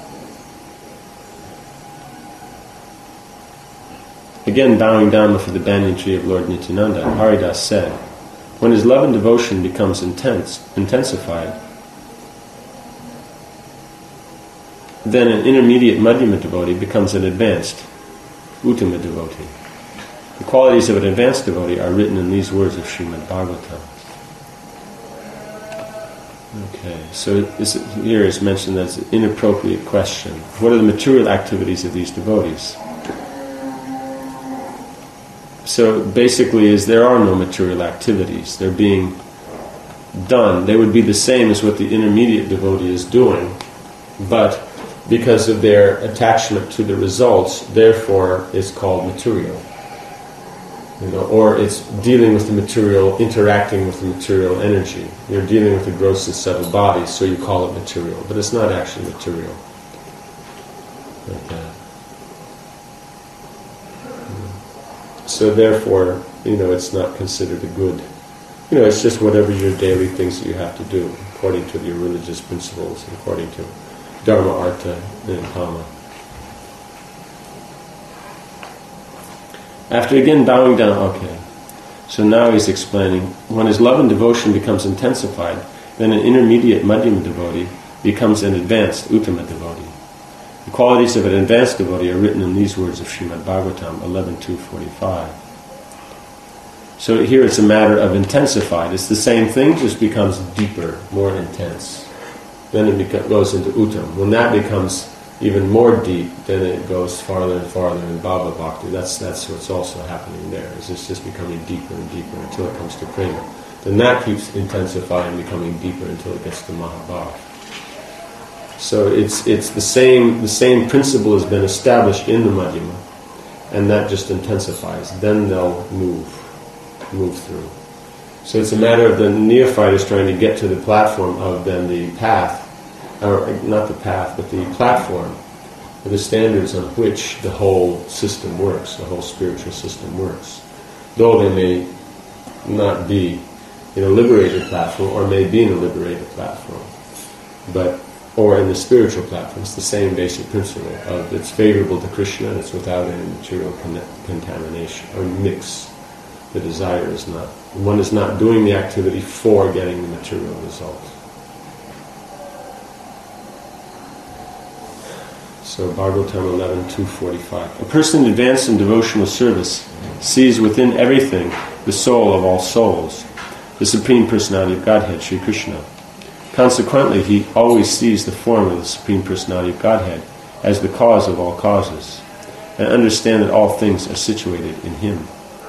Again, bowing down before the banyan tree of Lord Nityananda, Haridas said, when his love and devotion becomes intense, intensified, then an intermediate Madhyama devotee becomes an advanced Uttama devotee. The qualities of an advanced devotee are written in these words of Srimad Bhagavatam. Okay, so this, here is mentioned as an inappropriate question. What are the material activities of these devotees? So basically is there are no material activities. They're being done. They would be the same as what the intermediate devotee is doing, but because of their attachment to the results, therefore it's called material. You know, or it's dealing with the material, interacting with the material energy. You're dealing with the gross and subtle body, so you call it material, but it's not actually material. Like that. So therefore, you know, it's not considered a good, you know, it's just whatever your daily things that you have to do, according to your religious principles, and according to Dharma, Artha, and Kama. After again bowing down, okay, so now he's explaining, when his love and devotion becomes intensified, then an intermediate Madhyama devotee becomes an advanced Uttama devotee. The qualities of an advanced devotee are written in these words of Srimad Bhagavatam eleven two forty-five. So here it's a matter of intensified. It's the same thing, just becomes deeper, more intense. Then it beca- goes into Uttam. When that becomes even more deep, then it goes farther and farther in Bhava Bhakti. That's that's what's also happening there. Is it's just becoming deeper and deeper until it comes to Prema. Then that keeps intensifying, becoming deeper until it gets to Mahabhav. So it's it's the same the same principle has been established in the Madhyama, and that just intensifies. Then they'll move move through. So it's a matter of the neophyte is trying to get to the platform of then the path, or not the path, but the platform are the standards on which the whole system works, the whole spiritual system works. Though they may not be in a liberated platform, or may be in a liberated platform, but or in the spiritual platform, it's the same basic principle of it's favorable to Krishna, it's without any material con- contamination or mix. The desire is not, one is not doing the activity for getting the material result. So Bhagavatam eleven, two forty-five. A person advanced in devotional service sees within everything the soul of all souls, the Supreme Personality of Godhead, Sri Krishna. Consequently, he always sees the form of the Supreme Personality of Godhead as the cause of all causes, and understand that all things are situated in him.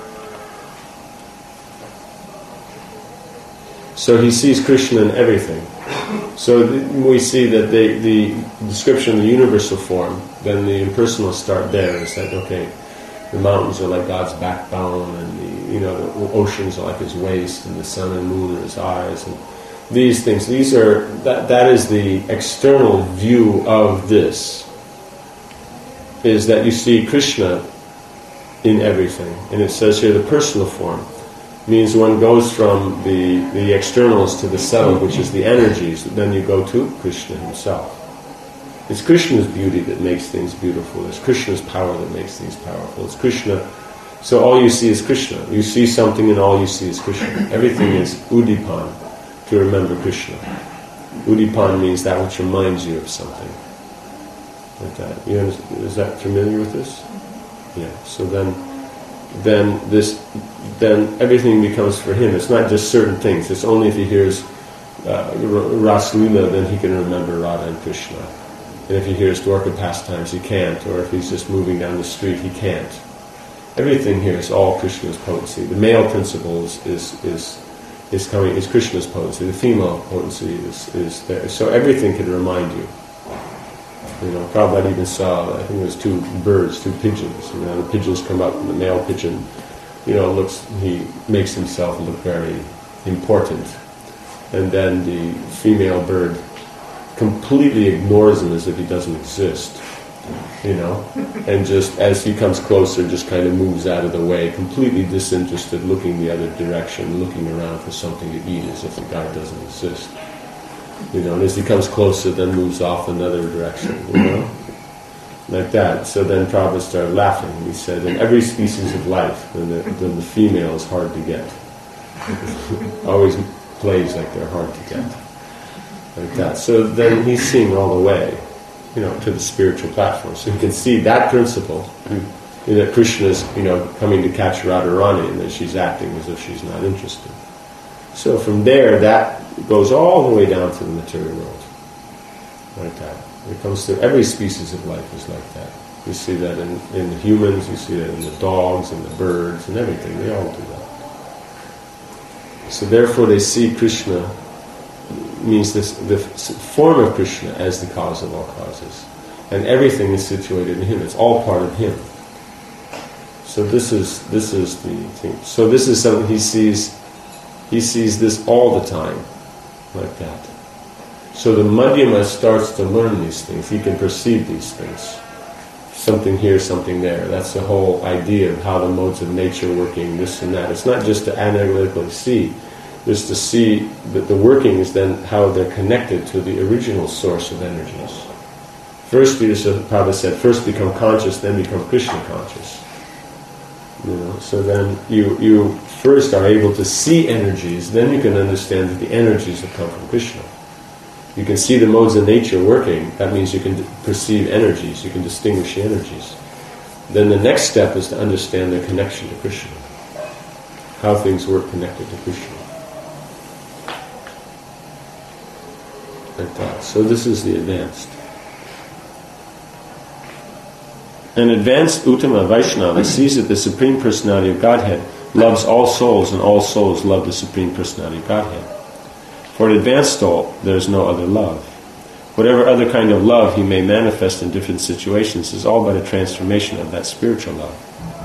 So he sees Krishna in everything. So th- we see that they, the description of the universal form, then the impersonal start there, is that, okay, the mountains are like God's backbone, and the, you know, the oceans are like his waist, and the sun and moon are his eyes, and these things, these are, that, that is the external view of this, is that you see Krishna in everything. And it says here the personal form means one goes from the, the externals to the self, which is the energies, then you go to Krishna himself. It's Krishna's beauty that makes things beautiful. It's Krishna's power that makes things powerful. It's Krishna. So all you see is Krishna. You see something and all you see is Krishna. Everything is Udipan, to remember Krishna. Udipan means that which reminds you of something. Like that. You know, is that familiar with this? Yeah. So then, then this, then everything becomes for him. It's not just certain things. It's only if he hears uh, Ras Lila, then he can remember Radha and Krishna. And if he hears Dwarka pastimes, he can't. Or if he's just moving down the street, he can't. Everything here is all Krishna's potency. The male principle is is is, is coming is Krishna's potency. The female potency is, is there. So everything can remind you. You know, Prabhupada even saw, I think it was two birds, two pigeons. You know, the pigeons come up, and the male pigeon, you know, looks, he makes himself look very important. And then the female bird completely ignores him as if he doesn't exist. You know, and just as he comes closer, just kind of moves out of the way, completely disinterested, looking the other direction, looking around for something to eat as if the guy doesn't exist. You know, and as he comes closer, then moves off another direction, you know, like that. So then Prabhupada started laughing. He said, in every species of life, then the, then the female is hard to get. Always plays like they're hard to get. Like that. So then he's seeing all the way, you know, to the spiritual platform. So you can see that principle, mm-hmm. you know, that Krishna's, you know, coming to catch Radharani, and that she's acting as if she's not interested. So from there, that goes all the way down to the material world. Like that. It comes to every species of life is like that. You see that in, in the humans, you see that in the dogs and the birds and everything. They all do that. So therefore they see Krishna means this, the form of Krishna as the cause of all causes. And everything is situated in him. It's all part of him. So this is this is the thing. So this is something he sees he sees this all the time. Like that. So the Madhyama starts to learn these things. He can perceive these things. Something here, something there. That's the whole idea of how the modes of nature are working, this and that. It's not just to analytically see. It's to see that the workings, then how they're connected to the original source of energies. First, as Prabhupada said, first become conscious, then become Krishna conscious. You know, so then you you first are able to see energies, then you can understand that the energies have come from Krishna. You can see the modes of nature working, that means you can perceive energies, you can distinguish the energies. Then the next step is to understand the connection to Krishna. How things work connected to Krishna. Like that. So this is the advanced. An advanced Uttama Vaishnava sees that the Supreme Personality of Godhead loves all souls, and all souls love the Supreme Personality of Godhead. For an advanced soul, there is no other love. Whatever other kind of love he may manifest in different situations is all but a transformation of that spiritual love.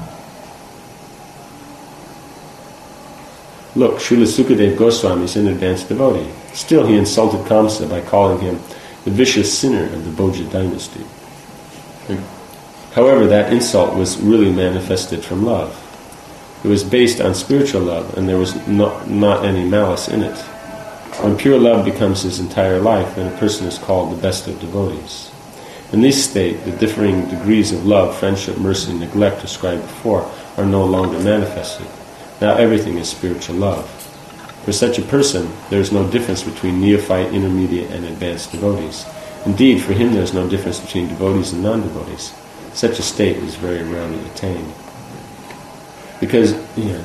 Look, Srila Sukadeva Goswami is an advanced devotee. Still he insulted Kamsa by calling him the vicious sinner of the Bhoja dynasty. However, that insult was really manifested from love. It was based on spiritual love, and there was not, not any malice in it. When pure love becomes his entire life, then a person is called the best of devotees. In this state, the differing degrees of love, friendship, mercy, and neglect described before are no longer manifested. Now everything is spiritual love. For such a person, there is no difference between neophyte, intermediate, and advanced devotees. Indeed, for him there is no difference between devotees and non-devotees. Such a state is very rarely attained. Because, yeah.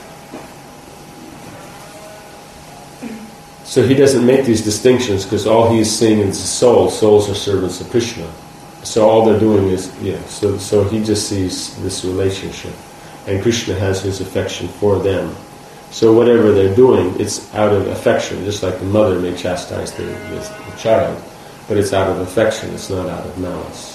So he doesn't make these distinctions because all he's seeing is the soul. Souls are servants of Krishna. So all they're doing is, yeah, so, so he just sees this relationship. And Krishna has his affection for them. So whatever they're doing, it's out of affection, just like the mother may chastise the, the, the child. But it's out of affection, it's not out of malice.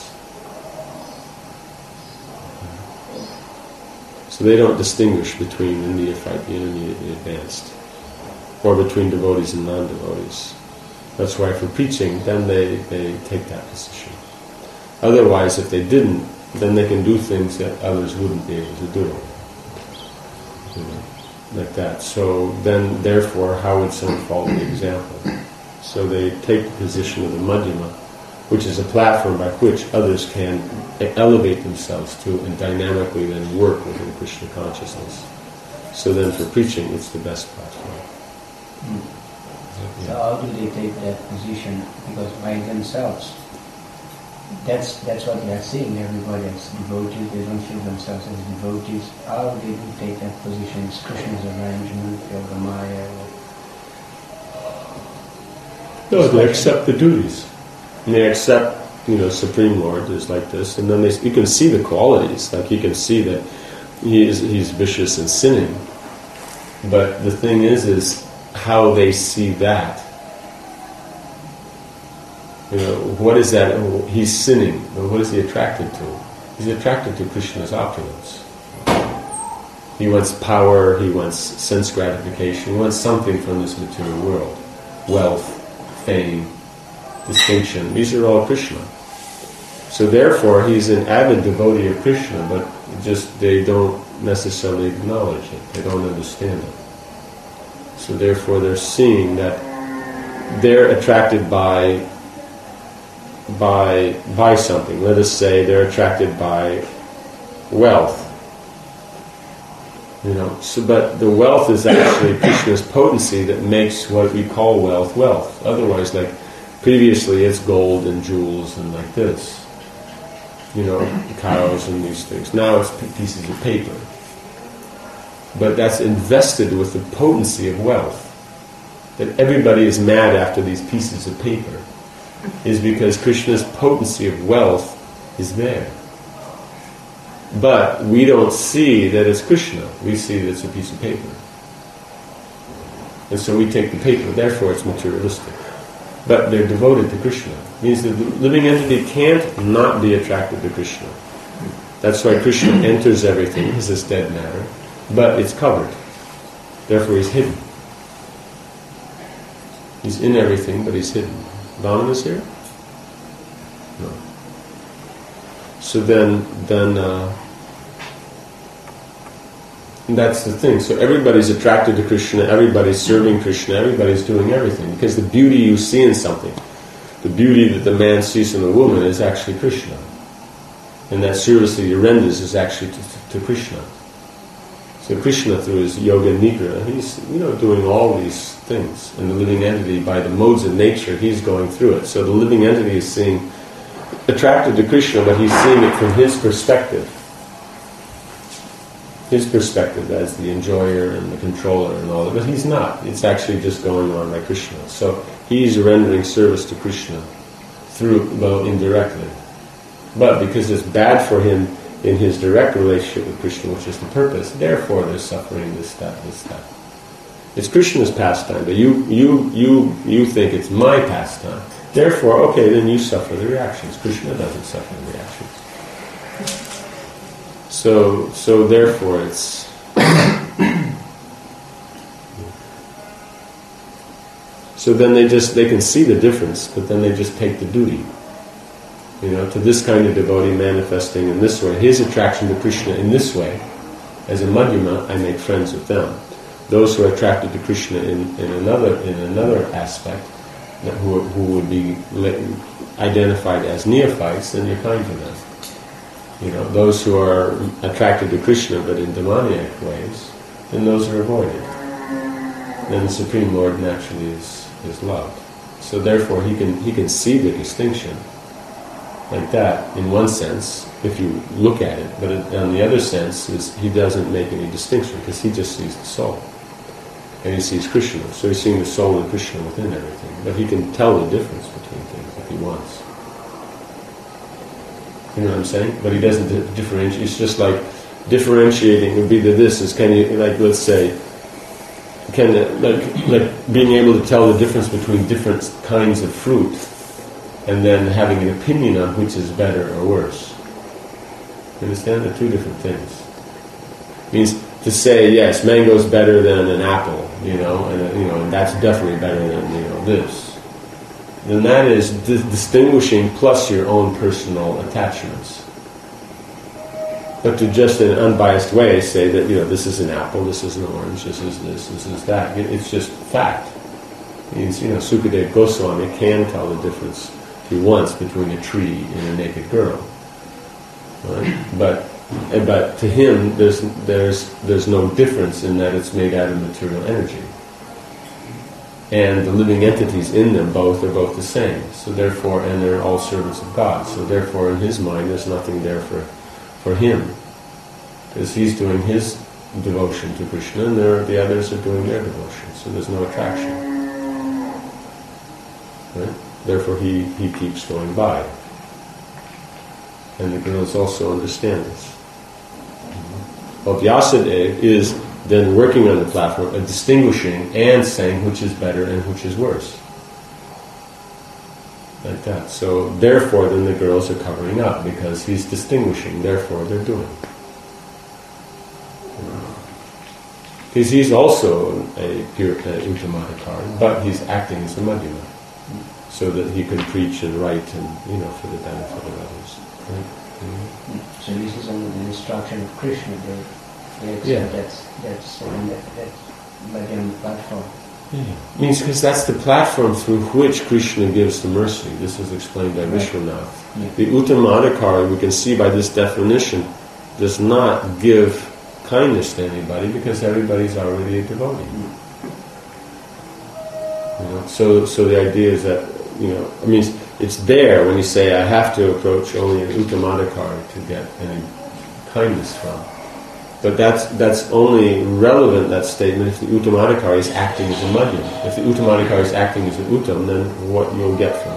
So they don't distinguish between the neophyte, the intermediate, and the advanced, or between devotees and non-devotees. That's why for preaching, then they, they take that position. Otherwise, if they didn't, then they can do things that others wouldn't be able to do. You know, like that. So then, therefore, how would someone follow the example? So they take the position of the Madhyama, which is a platform by which others can elevate themselves to and dynamically then work within Krishna consciousness. So then for preaching, it's the best platform. Mm. Yeah. So how do they take that position? Because by themselves, that's that's what they are seeing, everybody as devotees, they don't feel themselves as devotees. How do they take that position? Is Krishna's arrangement, Yoga Maya? No, they accept the duties. And they accept, you know, Supreme Lord is like this, and then they, you can see the qualities. Like you can see that he is he's vicious and sinning. But the thing is, is how they see that. You know, what is that? He's sinning. What is he attracted to? He's attracted to Krishna's opulence. He wants power. He wants sense gratification. He wants something from this material world: wealth, fame, distinction. These are all Krishna. So therefore, he's an avid devotee of Krishna, but just they don't necessarily acknowledge it. They don't understand it. So therefore, they're seeing that they're attracted by by by something. Let us say they're attracted by wealth. You know, so but the wealth is actually Krishna's potency that makes what we call wealth wealth. Otherwise, like previously, it's gold and jewels and like this. You know, cows and these things. Now it's pieces of paper. But that's invested with the potency of wealth. That everybody is mad after these pieces of paper is because Krishna's potency of wealth is there. But we don't see that it's Krishna. We see that it's a piece of paper. And so we take the paper, therefore it's materialistic. But they're devoted to Krishna. It means the living entity can't not be attracted to Krishna. That's why Krishna enters everything as this dead matter, but it's covered. Therefore he's hidden. He's in everything, but he's hidden. Vaman is here? No. So then, then uh, that's the thing. So everybody's attracted to Krishna, everybody's serving Krishna, everybody's doing everything. Because the beauty you see in something, the beauty that the man sees in the woman is actually Krishna. And that service that he renders is actually to, to, to Krishna. So Krishna, through his yoga nidra, he's you know doing all these things. And the living entity, by the modes of nature, he's going through it. So the living entity is seeing, attracted to Krishna, but he's seeing it from his perspective. His perspective as the enjoyer and the controller and all that. But he's not. It's actually just going on by Krishna. So he's rendering service to Krishna through, well, indirectly. But because it's bad for him in his direct relationship with Krishna, which is the purpose, therefore there's suffering, this, that, this, that. It's Krishna's pastime, but you, you, you, you think it's my pastime. Therefore, okay, then you suffer the reactions. Krishna doesn't suffer the reactions. So, so therefore it's... so then they just, they can see the difference, but then they just take the duty. You know, to this kind of devotee manifesting in this way, his attraction to Krishna in this way, as a Madhyama, I make friends with them. Those who are attracted to Krishna in, in another in another aspect, that who, who would be identified as neophytes, then you're kind to them. You know, those who are attracted to Krishna but in demoniac ways, then those are avoided. Then the Supreme Lord naturally is, is loved. So therefore he can he can see the distinction like that in one sense, if you look at it, but on the other sense is he doesn't make any distinction because he just sees the soul. And he sees Krishna, so he's seeing the soul and Krishna within everything. But he can tell the difference between things if he wants. You know what I'm saying? But he doesn't di- differentiate. It's just like differentiating would be the this is can you, like let's say, can like like being able to tell the difference between different kinds of fruit, and then having an opinion on which is better or worse. You understand? They're two different things. It means to say yes, mango is better than an apple, you know, and uh, you know, and that's definitely better than you know this. Then that is di- distinguishing plus your own personal attachments. But to just in an unbiased way say that you know this is an apple, this is an orange, this is this, this is that. It, it's just fact. It means you know Sukadeva Goswami can tell the difference if he wants between a tree and a naked girl. Right? But but to him there's there's there's no difference in that it's made out of material energy. And the living entities in them both are both the same. So therefore, and they're all servants of God. So therefore, in his mind, there's nothing there for, for him, because he's doing his devotion to Krishna, and there, the others are doing their devotion. So there's no attraction. Right? Therefore, he, he keeps going by. And the girls also understand this. Well, Vyasadeva is then working on the platform, uh, distinguishing and saying which is better and which is worse. Like that. So therefore then the girls are covering up because he's distinguishing, therefore they're doing. Because he's also a pure uh, Uttamadhikari, but he's acting as a Madhyama, so that he can preach and write and, you know, for the benefit of others. Right? Mm-hmm. So this is under the instruction of Krishna. They, they yeah. That's that's uh, that, that's Madhyama platform. Yeah. Means because that's the platform through which Krishna gives the mercy. This is explained by Right. Vishwanath. Yeah. The Uttamadhikari, we can see by this definition, does not give kindness to anybody because everybody's already a devotee. You know, so so the idea is that, you know, I mean, it's there when you say I have to approach only an Uttamadhikari to get any kindness from. But that's that's only relevant, that statement, if the Uttamadhikari is acting as a Madhyam. If the Uttamadhikari is acting as an Uttam, then what you'll get from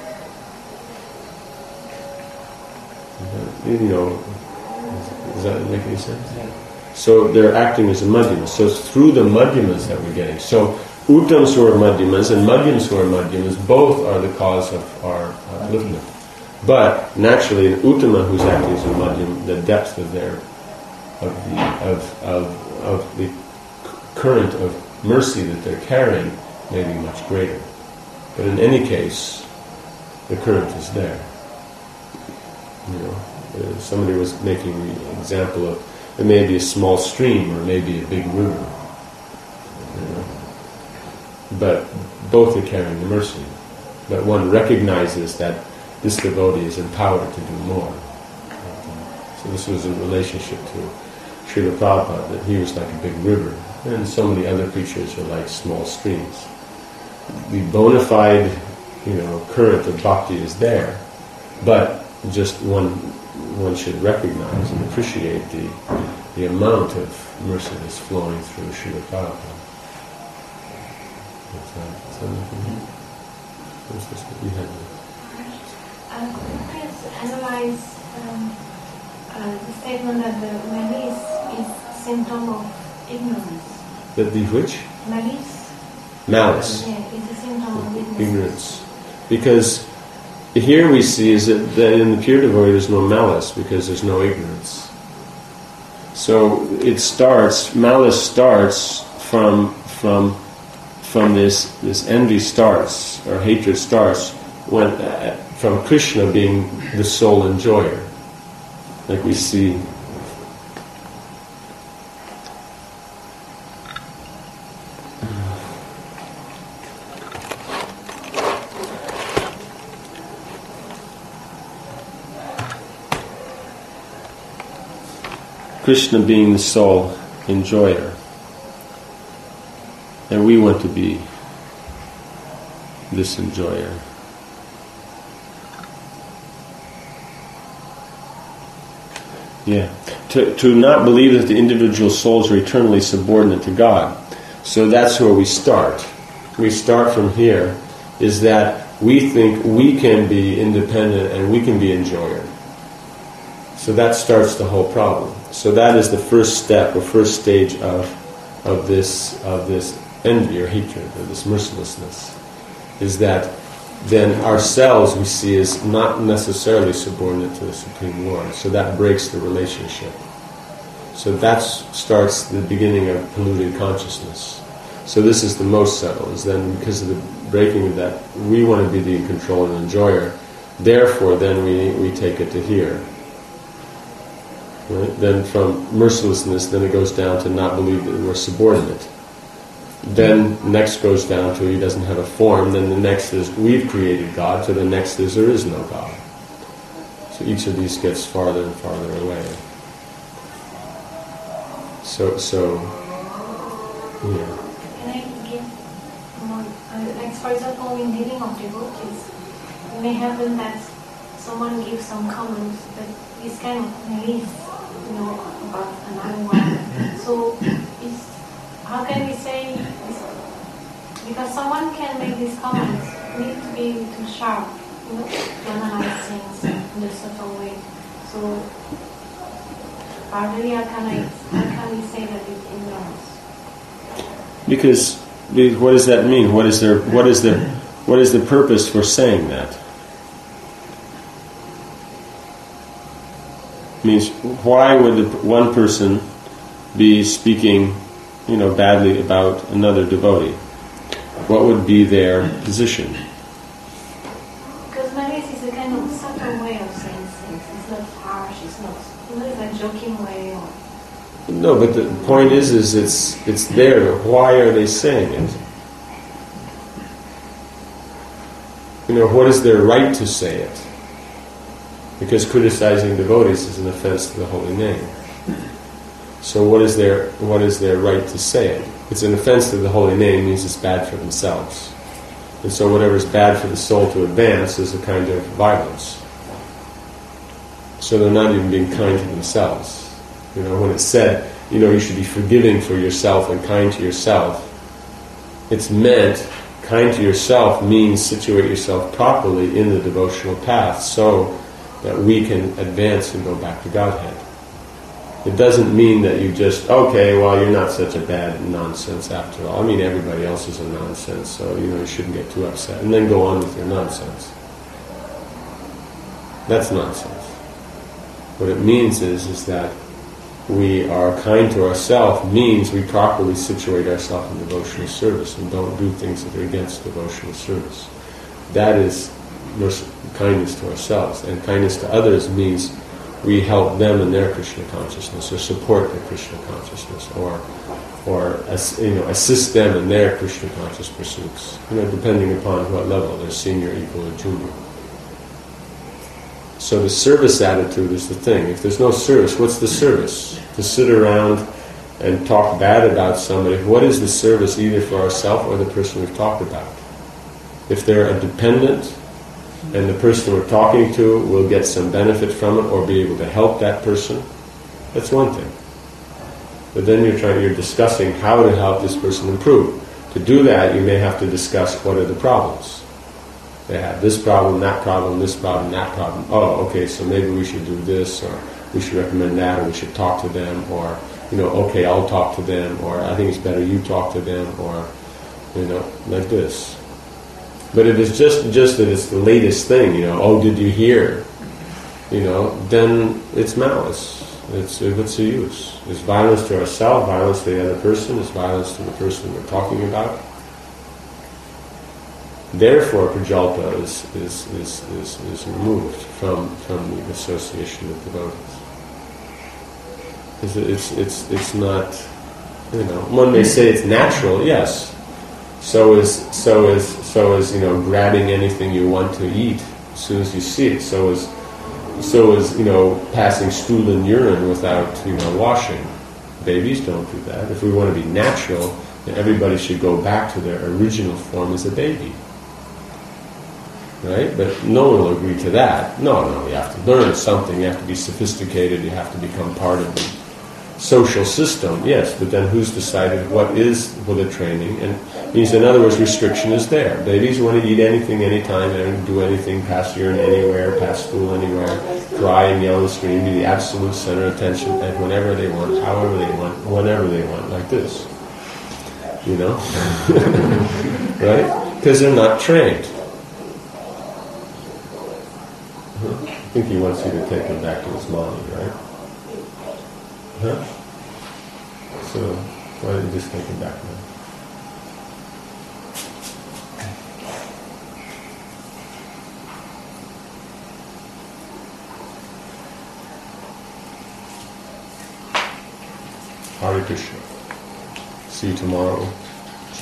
them. You know, does that make any sense? Yeah. So they're acting as a Madhyama. So it's through the Madhyamas that we're getting. So Uttams who are Madhyamas and Madhyams who are Madhyamas, both are the cause of our upliftment. But naturally, an Uttama who's acting as a Madhyam, the depth of their of the of, of of the current of mercy that they're carrying may be much greater. But in any case, the current is there. You know, uh, somebody was making the example of it may be a small stream or maybe a big river. You know? But both are carrying the mercy. But one recognizes that this devotee is empowered to do more. So this was in relationship to Srila Prabhupada, that he was like a big river, and so many other preachers are like small streams. The bona fide, you know, current of bhakti is there, but just one one should recognize and appreciate the the amount of mercy that's flowing through Srila Prabhupada. What's that? Is that nothing? What's this? You had Uh, could you please analyze um, uh, the statement that the malice is symptom of ignorance? that the which? Malice? Malice. Yeah, it's a symptom of ignorance. Ignorance. Because here we see is that, that in the pure devotee there's no malice because there's no ignorance. So it starts, malice starts from from from this this envy starts, or hatred starts when uh, from Krishna being the sole enjoyer, like we see. Krishna being the sole enjoyer, and we want to be this enjoyer. Yeah. To, to not believe that the individual souls are eternally subordinate to God. So that's where we start. We start from here, is that we think we can be independent and we can be enjoyer. So that starts the whole problem. So that is the first step or first stage of of this of this envy or hatred or this mercilessness. Is that then ourselves we see as not necessarily subordinate to the Supreme Lord. So that breaks the relationship. So that starts the beginning of polluted consciousness. So this is the most subtle, is then because of the breaking of that, we want to be the control and enjoyer. Therefore, then we, we take it to here. Right? Then from mercilessness, then it goes down to not believe that we're subordinate. Then next goes down to he doesn't have a form. Then the next is we've created God. So the next is there is no God. So each of these gets farther and farther away. So, so, yeah. Can I give more, uh, like for example, in dealing of devotees, it may happen that someone gives some comments, but it's kind of naive, you know, about another one. So, it's, how can we say, this? Because someone can make these comments, need to be too sharp, you know, to analyze things in a certain way. So, partly, how can I, how can we say that it's ignorance? Because, what does that mean? What is their, what is the, what is the purpose for saying that? It means, why would the, one person be speaking, you know, badly about another devotee? What would be their position? Because maybe it's a kind of subtle way of saying things. It's not harsh. It's not, you know, it's a joking way. Or No, but the point is, is it's it's there. Why are they saying it? You know, what is their right to say it? Because criticizing devotees is an offense to the holy name. So what is their what is their right to say it? It's an offense to the holy name, means it's bad for themselves. And so whatever is bad for the soul to advance is a kind of violence. So they're not even being kind to themselves. You know, when it's said, you know, you should be forgiving for yourself and kind to yourself, it's meant, kind to yourself means situate yourself properly in the devotional path so that we can advance and go back to Godhead. It doesn't mean that you just, okay, well, you're not such a bad nonsense after all. I mean, everybody else is a nonsense, so, you know, you shouldn't get too upset. And then go on with your nonsense. That's nonsense. What it means is, is that we are kind to ourselves means we properly situate ourselves in devotional service and don't do things that are against devotional service. That is kindness to ourselves. And kindness to others means we help them in their Krishna consciousness, or support their Krishna consciousness, or or you know assist them in their Krishna conscious pursuits. You know, depending upon what level, they're senior, equal, or junior. So the service attitude is the thing. If there's no service, what's the service? To sit around and talk bad about somebody. What is the service either for ourselves or the person we've talked about? If they're a dependent, and the person we're talking to will get some benefit from it or be able to help that person, that's one thing. But then you're trying, you're discussing how to help this person improve. To do that, you may have to discuss what are the problems. They have this problem, that problem, this problem, that problem. Oh, okay, so maybe we should do this, or we should recommend that, or we should talk to them, or, you know, okay, I'll talk to them, or I think it's better you talk to them, or, you know, like this. But if it's just just that it's the latest thing, you know, oh, did you hear? You know, then it's malice. It's what's the use? It's violence to ourselves, violence to the other person, it's violence to the person we're talking about. Therefore, prajalpa is, is, is, is, is removed from, from the association of devotees. It's, it's, it's, it's not, you know, one may say it's natural, yes. So is, so is, so is, you know, grabbing anything you want to eat as soon as you see it. So is, so is, you know, passing stool and urine without, you know, washing. Babies don't do that. If we want to be natural, then everybody should go back to their original form as a baby. Right? But no one will agree to that. No, no, you have to learn something, you have to be sophisticated, you have to become part of the social system, yes, but then who's decided what is for the training? And means, in other words, restriction is there. Babies want to eat anything, anytime, and do anything, pass urine anywhere, pass stool anywhere, cry and yell and scream, be the absolute center of attention, and whenever they want, however they want, whenever they want, like this. You know? Right? Because they're not trained. I think he wants you to take him back to his mommy, right? Huh? So, why don't you just take him back now? Hare Krishna. See you tomorrow. G.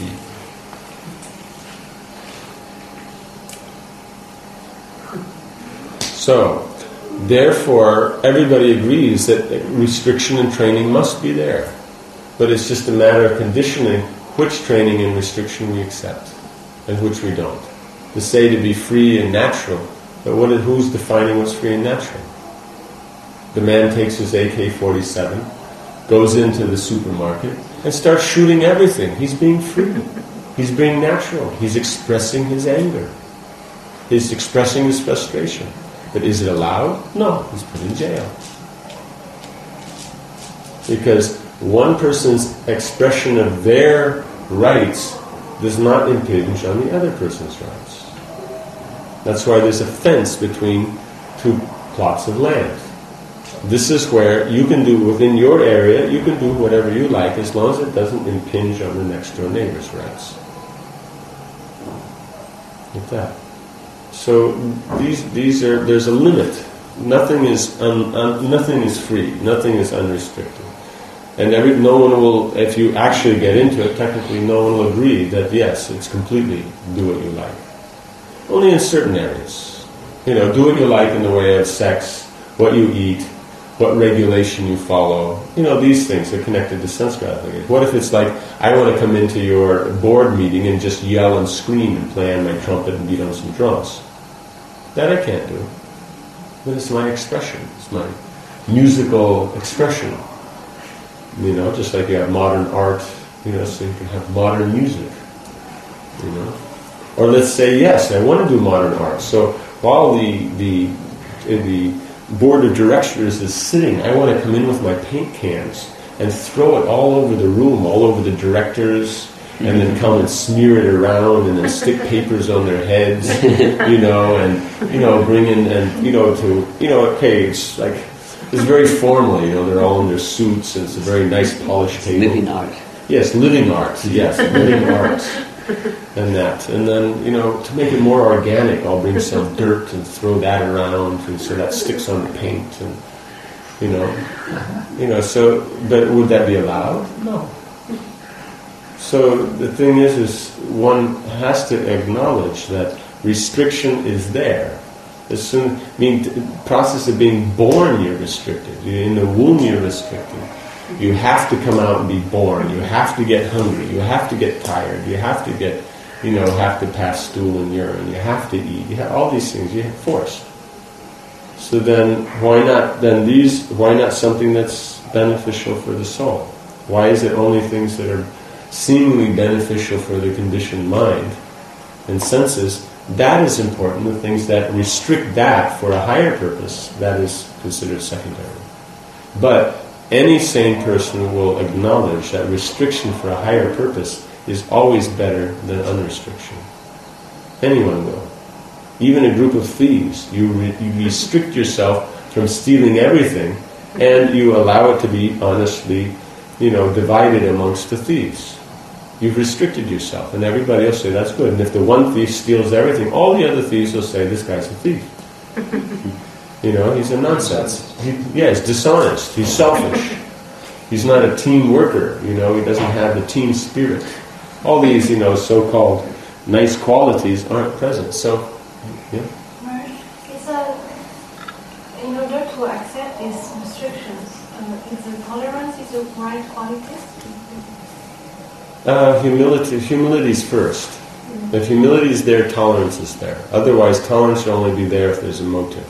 So, therefore, everybody agrees that restriction and training must be there. But it's just a matter of conditioning which training and restriction we accept and which we don't. To say to be free and natural, but what, who's defining what's free and natural? The man takes his A K forty-seven, goes into the supermarket, and starts shooting everything. He's being free. He's being natural. He's expressing his anger. He's expressing his frustration. But is it allowed? No, he's put in jail. Because one person's expression of their rights does not impinge on the other person's rights. That's why there's a fence between two plots of land. This is where you can do, within your area, you can do whatever you like as long as it doesn't impinge on the next door neighbor's rights. Like that. So these these are there's a limit. Nothing is un, un, nothing is free. Nothing is unrestricted. And every no one will, if you actually get into it, technically no one will agree that yes, it's completely do what you like. Only in certain areas. You know, do what you like in the way of sex, what you eat, what regulation you follow. You know, these things are connected to sense gratification. What if it's like, I want to come into your board meeting and just yell and scream and play on my trumpet and beat on some drums? That I can't do. But it's my expression. It's my musical expression. You know, just like you have modern art, you know, so you can have modern music. You know? Or let's say, yes, I want to do modern art. So while the the the board of directors is sitting, I want to come in with my paint cans and throw it all over the room, all over the directors, and then come and smear it around and then stick papers on their heads, you know, and, you know, bring in, and, you know, to, you know, okay, it's like, it's very formal, you know, they're all in their suits, and it's a very nice polished table. Living art. Yes, living art, yes, living art, and that. And then, you know, to make it more organic, I'll bring some dirt and throw that around, and so that sticks on the paint, and, you know, you know, so, but would that be allowed? No. So the thing is, is one has to acknowledge that restriction is there. As soon, I mean, the process of being born, you're restricted. You're in the womb, you're restricted. You have to come out and be born. You have to get hungry. You have to get tired. You have to get, you know, have to pass stool and urine. You have to eat. You have all these things. You have forced. So then, why not? Then these, why not something that's beneficial for the soul? Why is it only things that are seemingly beneficial for the conditioned mind and senses? That is important. The things that restrict that for a higher purpose, that is considered secondary. But any sane person will acknowledge that restriction for a higher purpose is always better than unrestriction. Anyone will. Even a group of thieves, you, re- you restrict yourself from stealing everything, and you allow it to be honestly, you know, divided amongst the thieves. you've restricted yourself. And everybody will say, that's good. And if the one thief steals everything, all the other thieves will say, this guy's a thief. You know, he's a nonsense. He, yeah, he's dishonest. He's selfish. He's not a team worker. You know, he doesn't have the team spirit. All these, you know, so-called nice qualities aren't present. So, yeah. It's a, in order to accept these restrictions, uh, is the tolerance is the right quality? Uh, humility. Humility is first. Mm-hmm. If humility is there, tolerance is there. Otherwise, tolerance will only be there if there's a motive.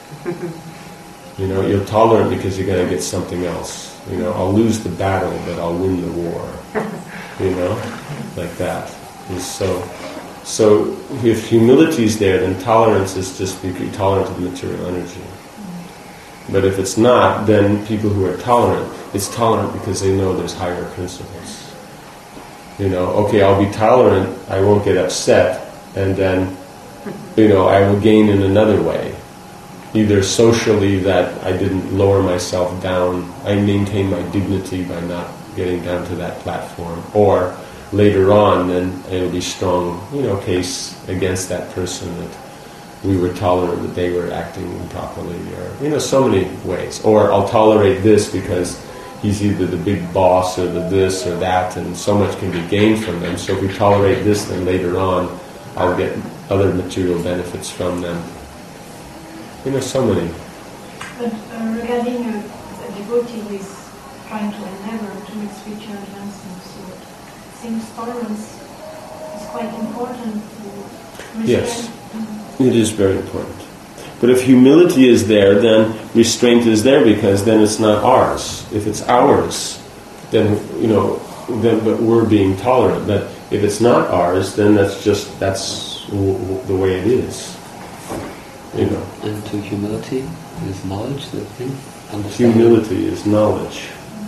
You know, you're tolerant because you're going to get something else. You know, I'll lose the battle, but I'll win the war. You know, like that. And so, so if humility is there, then tolerance is just being tolerant of the material energy. But if it's not, then people who are tolerant, it's tolerant because they know there's higher principles. You know, okay, I'll be tolerant, I won't get upset, and then, you know, I will gain in another way. Either socially, that I didn't lower myself down, I maintain my dignity by not getting down to that platform, or later on, then it'll be strong, you know, case against that person that we were tolerant that they were acting improperly, or, you know, so many ways. Or I'll tolerate this because he's either the big boss or the this or that, and so much can be gained from them. So if we tolerate this, then later on, I'll get other material benefits from them. You know, so many. But uh, regarding a, a devotee who is trying to endeavor to make spiritual advancement, so it seems tolerance is quite important to restrain. Yes, it is very important. But if humility is there, then restraint is there, because then it's not ours. If it's ours, then, you know, then but we're being tolerant. But if it's not ours, then that's just, that's w- w- the way it is. You know. And to humility is knowledge, the thing? Understanding. Humility is knowledge.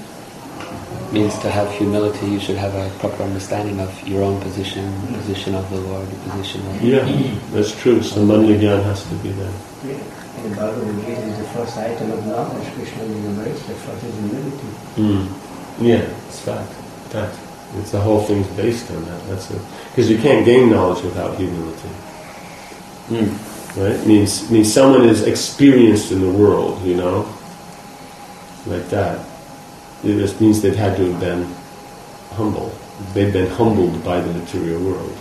Means to have humility, you should have a proper understanding of your own position, the position of the Lord, the position of... Yeah, that's true. Samanya Gyan has to be there. Yeah. And the Bhagavad Gita is the first item of knowledge. Krishna enumerates the first is humility. Mm. Yeah, it's fact. Fact. It's the whole thing's based on that. That's it. Because you can't gain knowledge without humility. Mm. Right? Means means someone is experienced in the world, you know, like that. It just means they've had to have been humble. They've been humbled by the material world.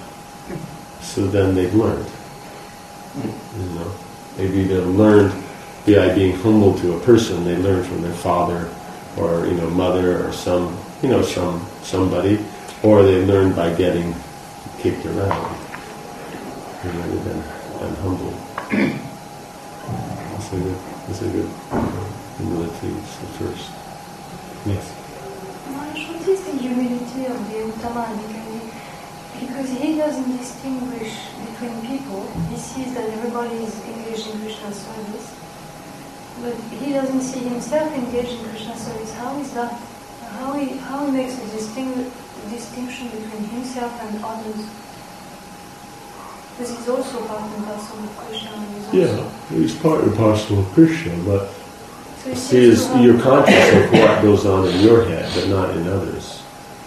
So then they've learned. You know, they've either learned by being humble to a person. They learn from their father, or, you know, mother, or some, you know, some somebody, or they learn by getting kicked around. You know, they've been and humble. That's a good, that's a good humility is the first. Yes. Maharaj, what is the humility of the Uttama Adhikari? Because he doesn't distinguish between people. He sees that everybody is engaged in Krishna service, but he doesn't see himself engaged in Krishna service. How is that? How he how he makes a distingu- distinction between himself and others? Because he's also part and parcel of Krishna. And he's Yeah, he's part and parcel of Krishna, but so he is, you're conscious of what goes on in your head, but not in others.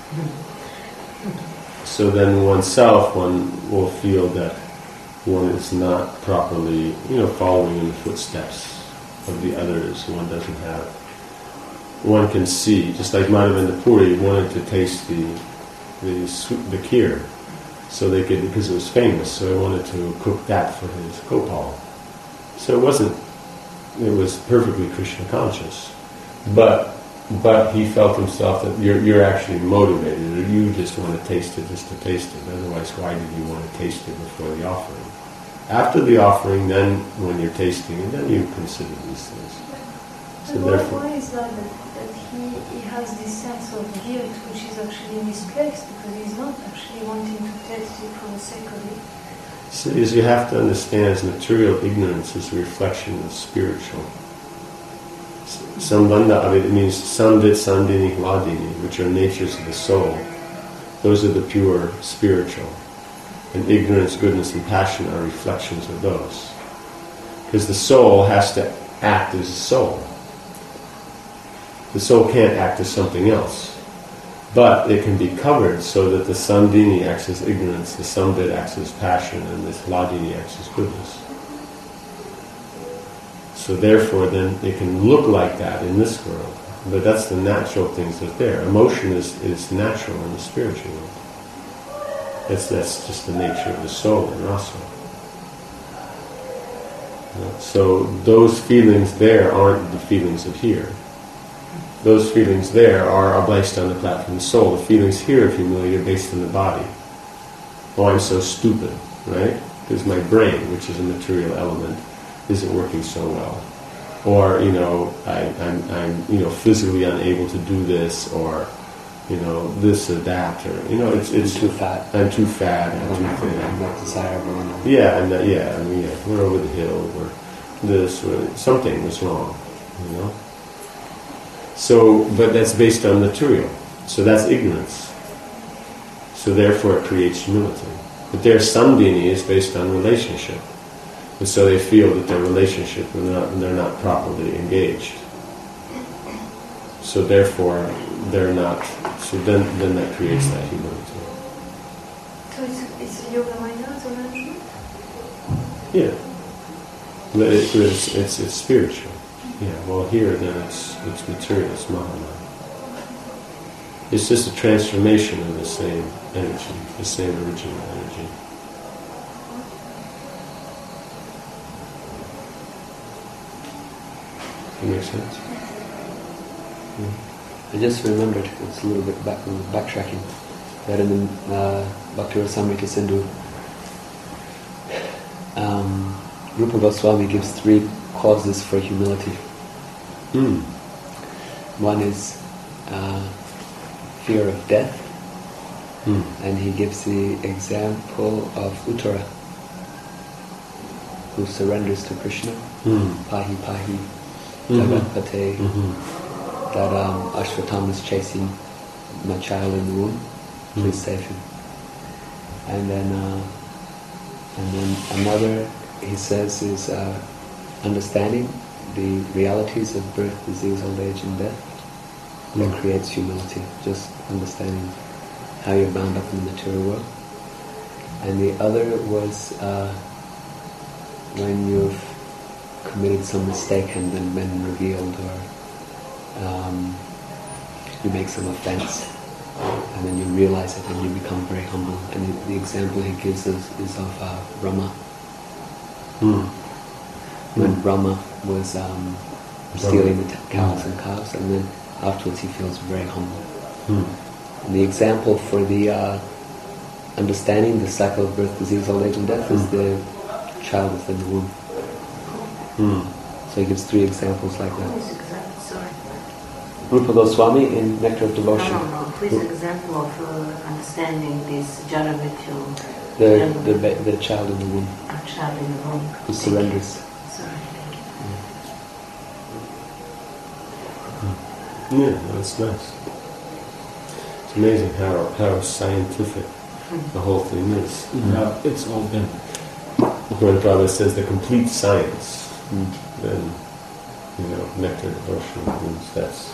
So then oneself, one will feel that one is not properly, you know, following in the footsteps of the others. One doesn't have, one can see, just like Madhavendra Puri wanted to taste the the the kheer. So they could, because it was famous, so he wanted to cook that for his Gopal. So it wasn't, it was perfectly Krishna conscious. But but he felt himself that you're you're actually motivated, or you just want to taste it just to taste it. Otherwise, why did you want to taste it before the offering? After the offering, then when you're tasting it, then you consider these things. So why, therefore, why is that, that that he, he has this sense of guilt which is actually misplaced, because he's not actually wanting to taste it for the sake of it? so is you have to understand, as material ignorance is a reflection of spiritual. Sambandha, it means Samvit, Sandini, Hladini, which are natures of the soul. Those are the pure spiritual. And ignorance, goodness, and passion are reflections of those. Because the soul has to act as a soul. The soul can't act as something else. But it can be covered so that the Samdini acts as ignorance, the Sambit acts as passion, and the Hladini acts as goodness. So therefore then it can look like that in this world. But that's the natural things that are there. Emotion is, is natural in the spiritual world. That's, that's just the nature of the soul and rasa. So those feelings there aren't the feelings of here. Those feelings there are, are based on the platform of the soul. The feelings here of humility are based on the body. Oh, I'm so stupid, right? Because my brain, which is a material element, isn't working so well. Or, you know, I, I'm, I'm, you know, physically unable to do this, or, you know, this or that, or, you know, it's... it's I'm too fat. I'm too fat, I'm too thin. I'm not desirable enough. Yeah, I'm not, yeah, I mean, yeah, we're over the hill, or this, or something was wrong, you know? So, but that's based on material. So that's ignorance. So therefore it creates humility. But their Samdini is based on relationship. And so they feel that their relationship, they're not, they're not properly engaged. So therefore they're not, so then, then that creates that humility. So it's, it's yoga maya, so management? Yeah. But it, it's, it's, it's spiritual. Yeah, well here then it's it's material, it's Mahamaya. It's just a transformation of the same energy, the same original energy. That makes sense? Yeah. I just remembered, it's a little bit back, backtracking, that in the uh, Bhakti Rasamrita Sindhu, um, Rupa Goswami gives three causes for humility. Hmm. One is uh, fear of death, Hmm. and he gives the example of Uttara, who surrenders to Krishna, Hmm. Pahi Pahi, Mhm. Jagatpate, Mhm. that um, Ashwatthama is chasing my child in the womb, please Mm. save him. And then, uh, and then another, he says, is uh, understanding the realities of birth, disease, old age, and death. That Mm. creates humility, just understanding how you're bound up in the material world. And the other was uh, when you've committed some mistake and then been revealed, or um, you make some offense, and then you realize it and you become very humble. And the, the example he gives us is of uh, Brahma. Hmm. When Mm. Brahma was um, stealing the t- cows and calves, and then afterwards he feels very humble. Hmm. And the example for the uh, understanding the cycle of birth, disease, old age, and death is Mm. the child within the womb. Hmm. So he gives three examples like Who that. is example? Sorry. Rupa Goswami in Nectar of Devotion. No, no, no. Who is example of uh, understanding this Jara Mrityu, The, the, ba- the child in the womb a child in the womb? who surrenders. Sorry, thank you. Yeah, that's nice. It's amazing how, how scientific the whole thing is. Yeah, it's all been. When Prabhupada says the complete science, Mm. then, you know, nectar devotion means that's...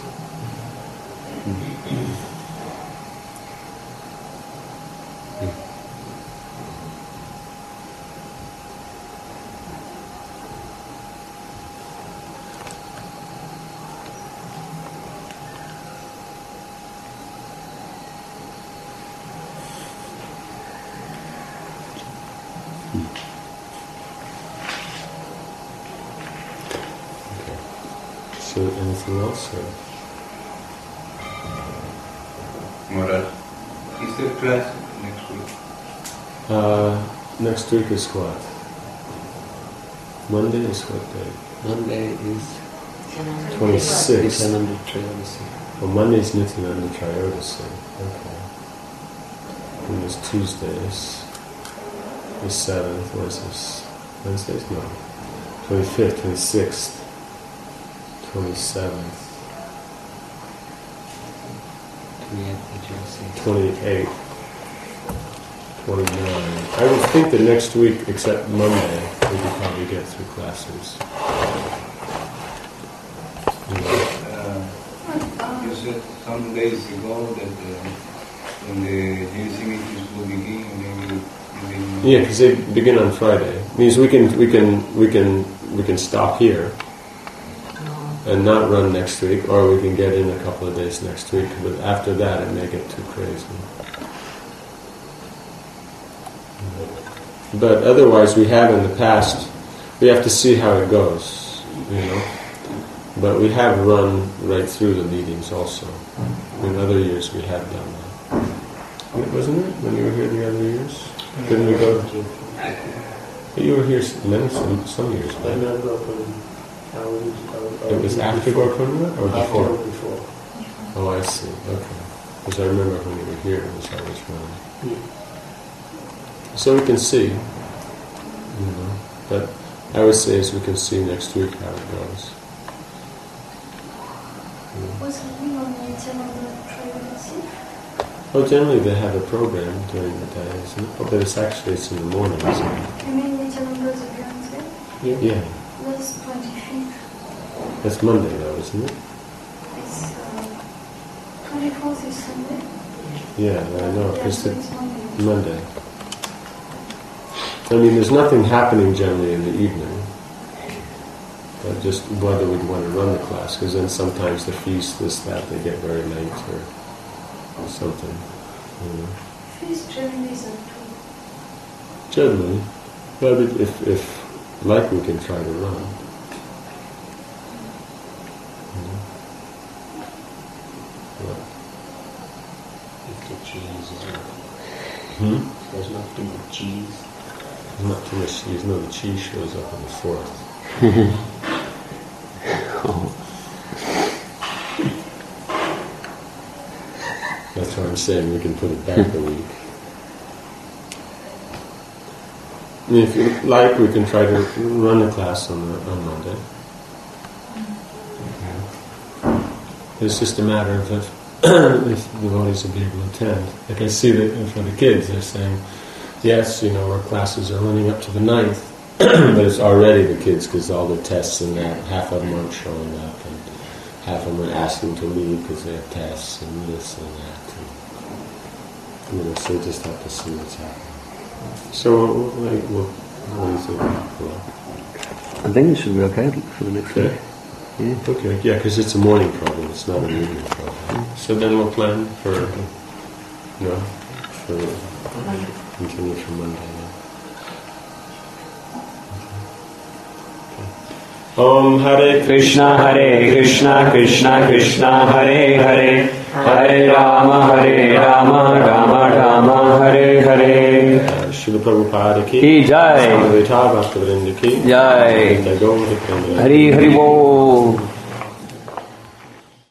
So anything else? Or? Maharaj, is there class next week? Uh, next week is what? Monday is what day? Monday is twenty-sixth. Nityananda Trayodasi. Well, Monday is Nityananda Trayodasi. Okay. And there's Tuesdays. The seventh. What is this? Wednesdays? No. twenty-fifth, twenty-sixth, twenty-seventh, twenty-eighth, twenty-ninth. I would think that next week, except Monday, we could probably get through classes. You know, Uh, you said some days ago that uh, when the J C meetings will begin, maybe. maybe Yeah, because they begin on Friday. Means we can we can we can we can stop here and not run next week, or we can get in a couple of days next week. But after that, it may get too crazy. But otherwise, we have in the past. We have to see how it goes, you know. But we have run right through the meetings also. In other years, we have done that. Wasn't it when you were here the other years? Didn't we go? You were here many some, some years back. It was after Gaur Purnima or before? Before. Oh, I see. Okay. Because I remember when you were here, it was always running. Yeah. So we can see, you know. But I would say as we can see next week how it goes. What's happening on the Nityananda Trivadansi? Well, generally they have a program during the day, isn't it? But it's actually it's in the morning, isn't it? You mean Nityananda's appearance here? Yeah. Yeah. That's twenty-fifth. That's Monday though, isn't it? It's uh, twenty-fourth is Sunday. Yeah, I know, Yeah, because so it's it's Monday. Monday. I mean, there's nothing happening generally in the evening. But just whether we'd want to run the class, because then sometimes the feast, this, that, they get very late or, or something. You know. Feast generally is at two. Generally, but if, if like we can try to run. You know. What? If the cheese is not. Hmm? There's not too much cheese. There's not too much cheese. No, the cheese shows up on the fourth. That's why I'm saying we can put it back a week. I mean, if you like, we can try to run a class on the, on Monday. It's just a matter of if, if the devotees will be able to attend. Like I see that for the kids, they're saying, yes, you know, our classes are running up to the ninth, but it's already the kids because all the tests and that, half of them aren't showing up, and half of them are asking to leave because they have tests and this and that. And, you know, so we just have to see what's happening. So, like, what, what do you think? Well, I think it should be okay for the next okay. week. Yeah. Okay, yeah, because it's a morning problem, it's not an evening problem. So then we'll plan for, you know, for continue from Monday. Yeah. Om Hare Krishna Hare Krishna Krishna Krishna Hare Hare Hare Rama Hare Rama Rama Rama Hare Hare. Srila Prabhupada ki Ki Jai. Swami Bhaktivinoda ki Jai. Jai Gaur Nitai. Hari Hari Bol.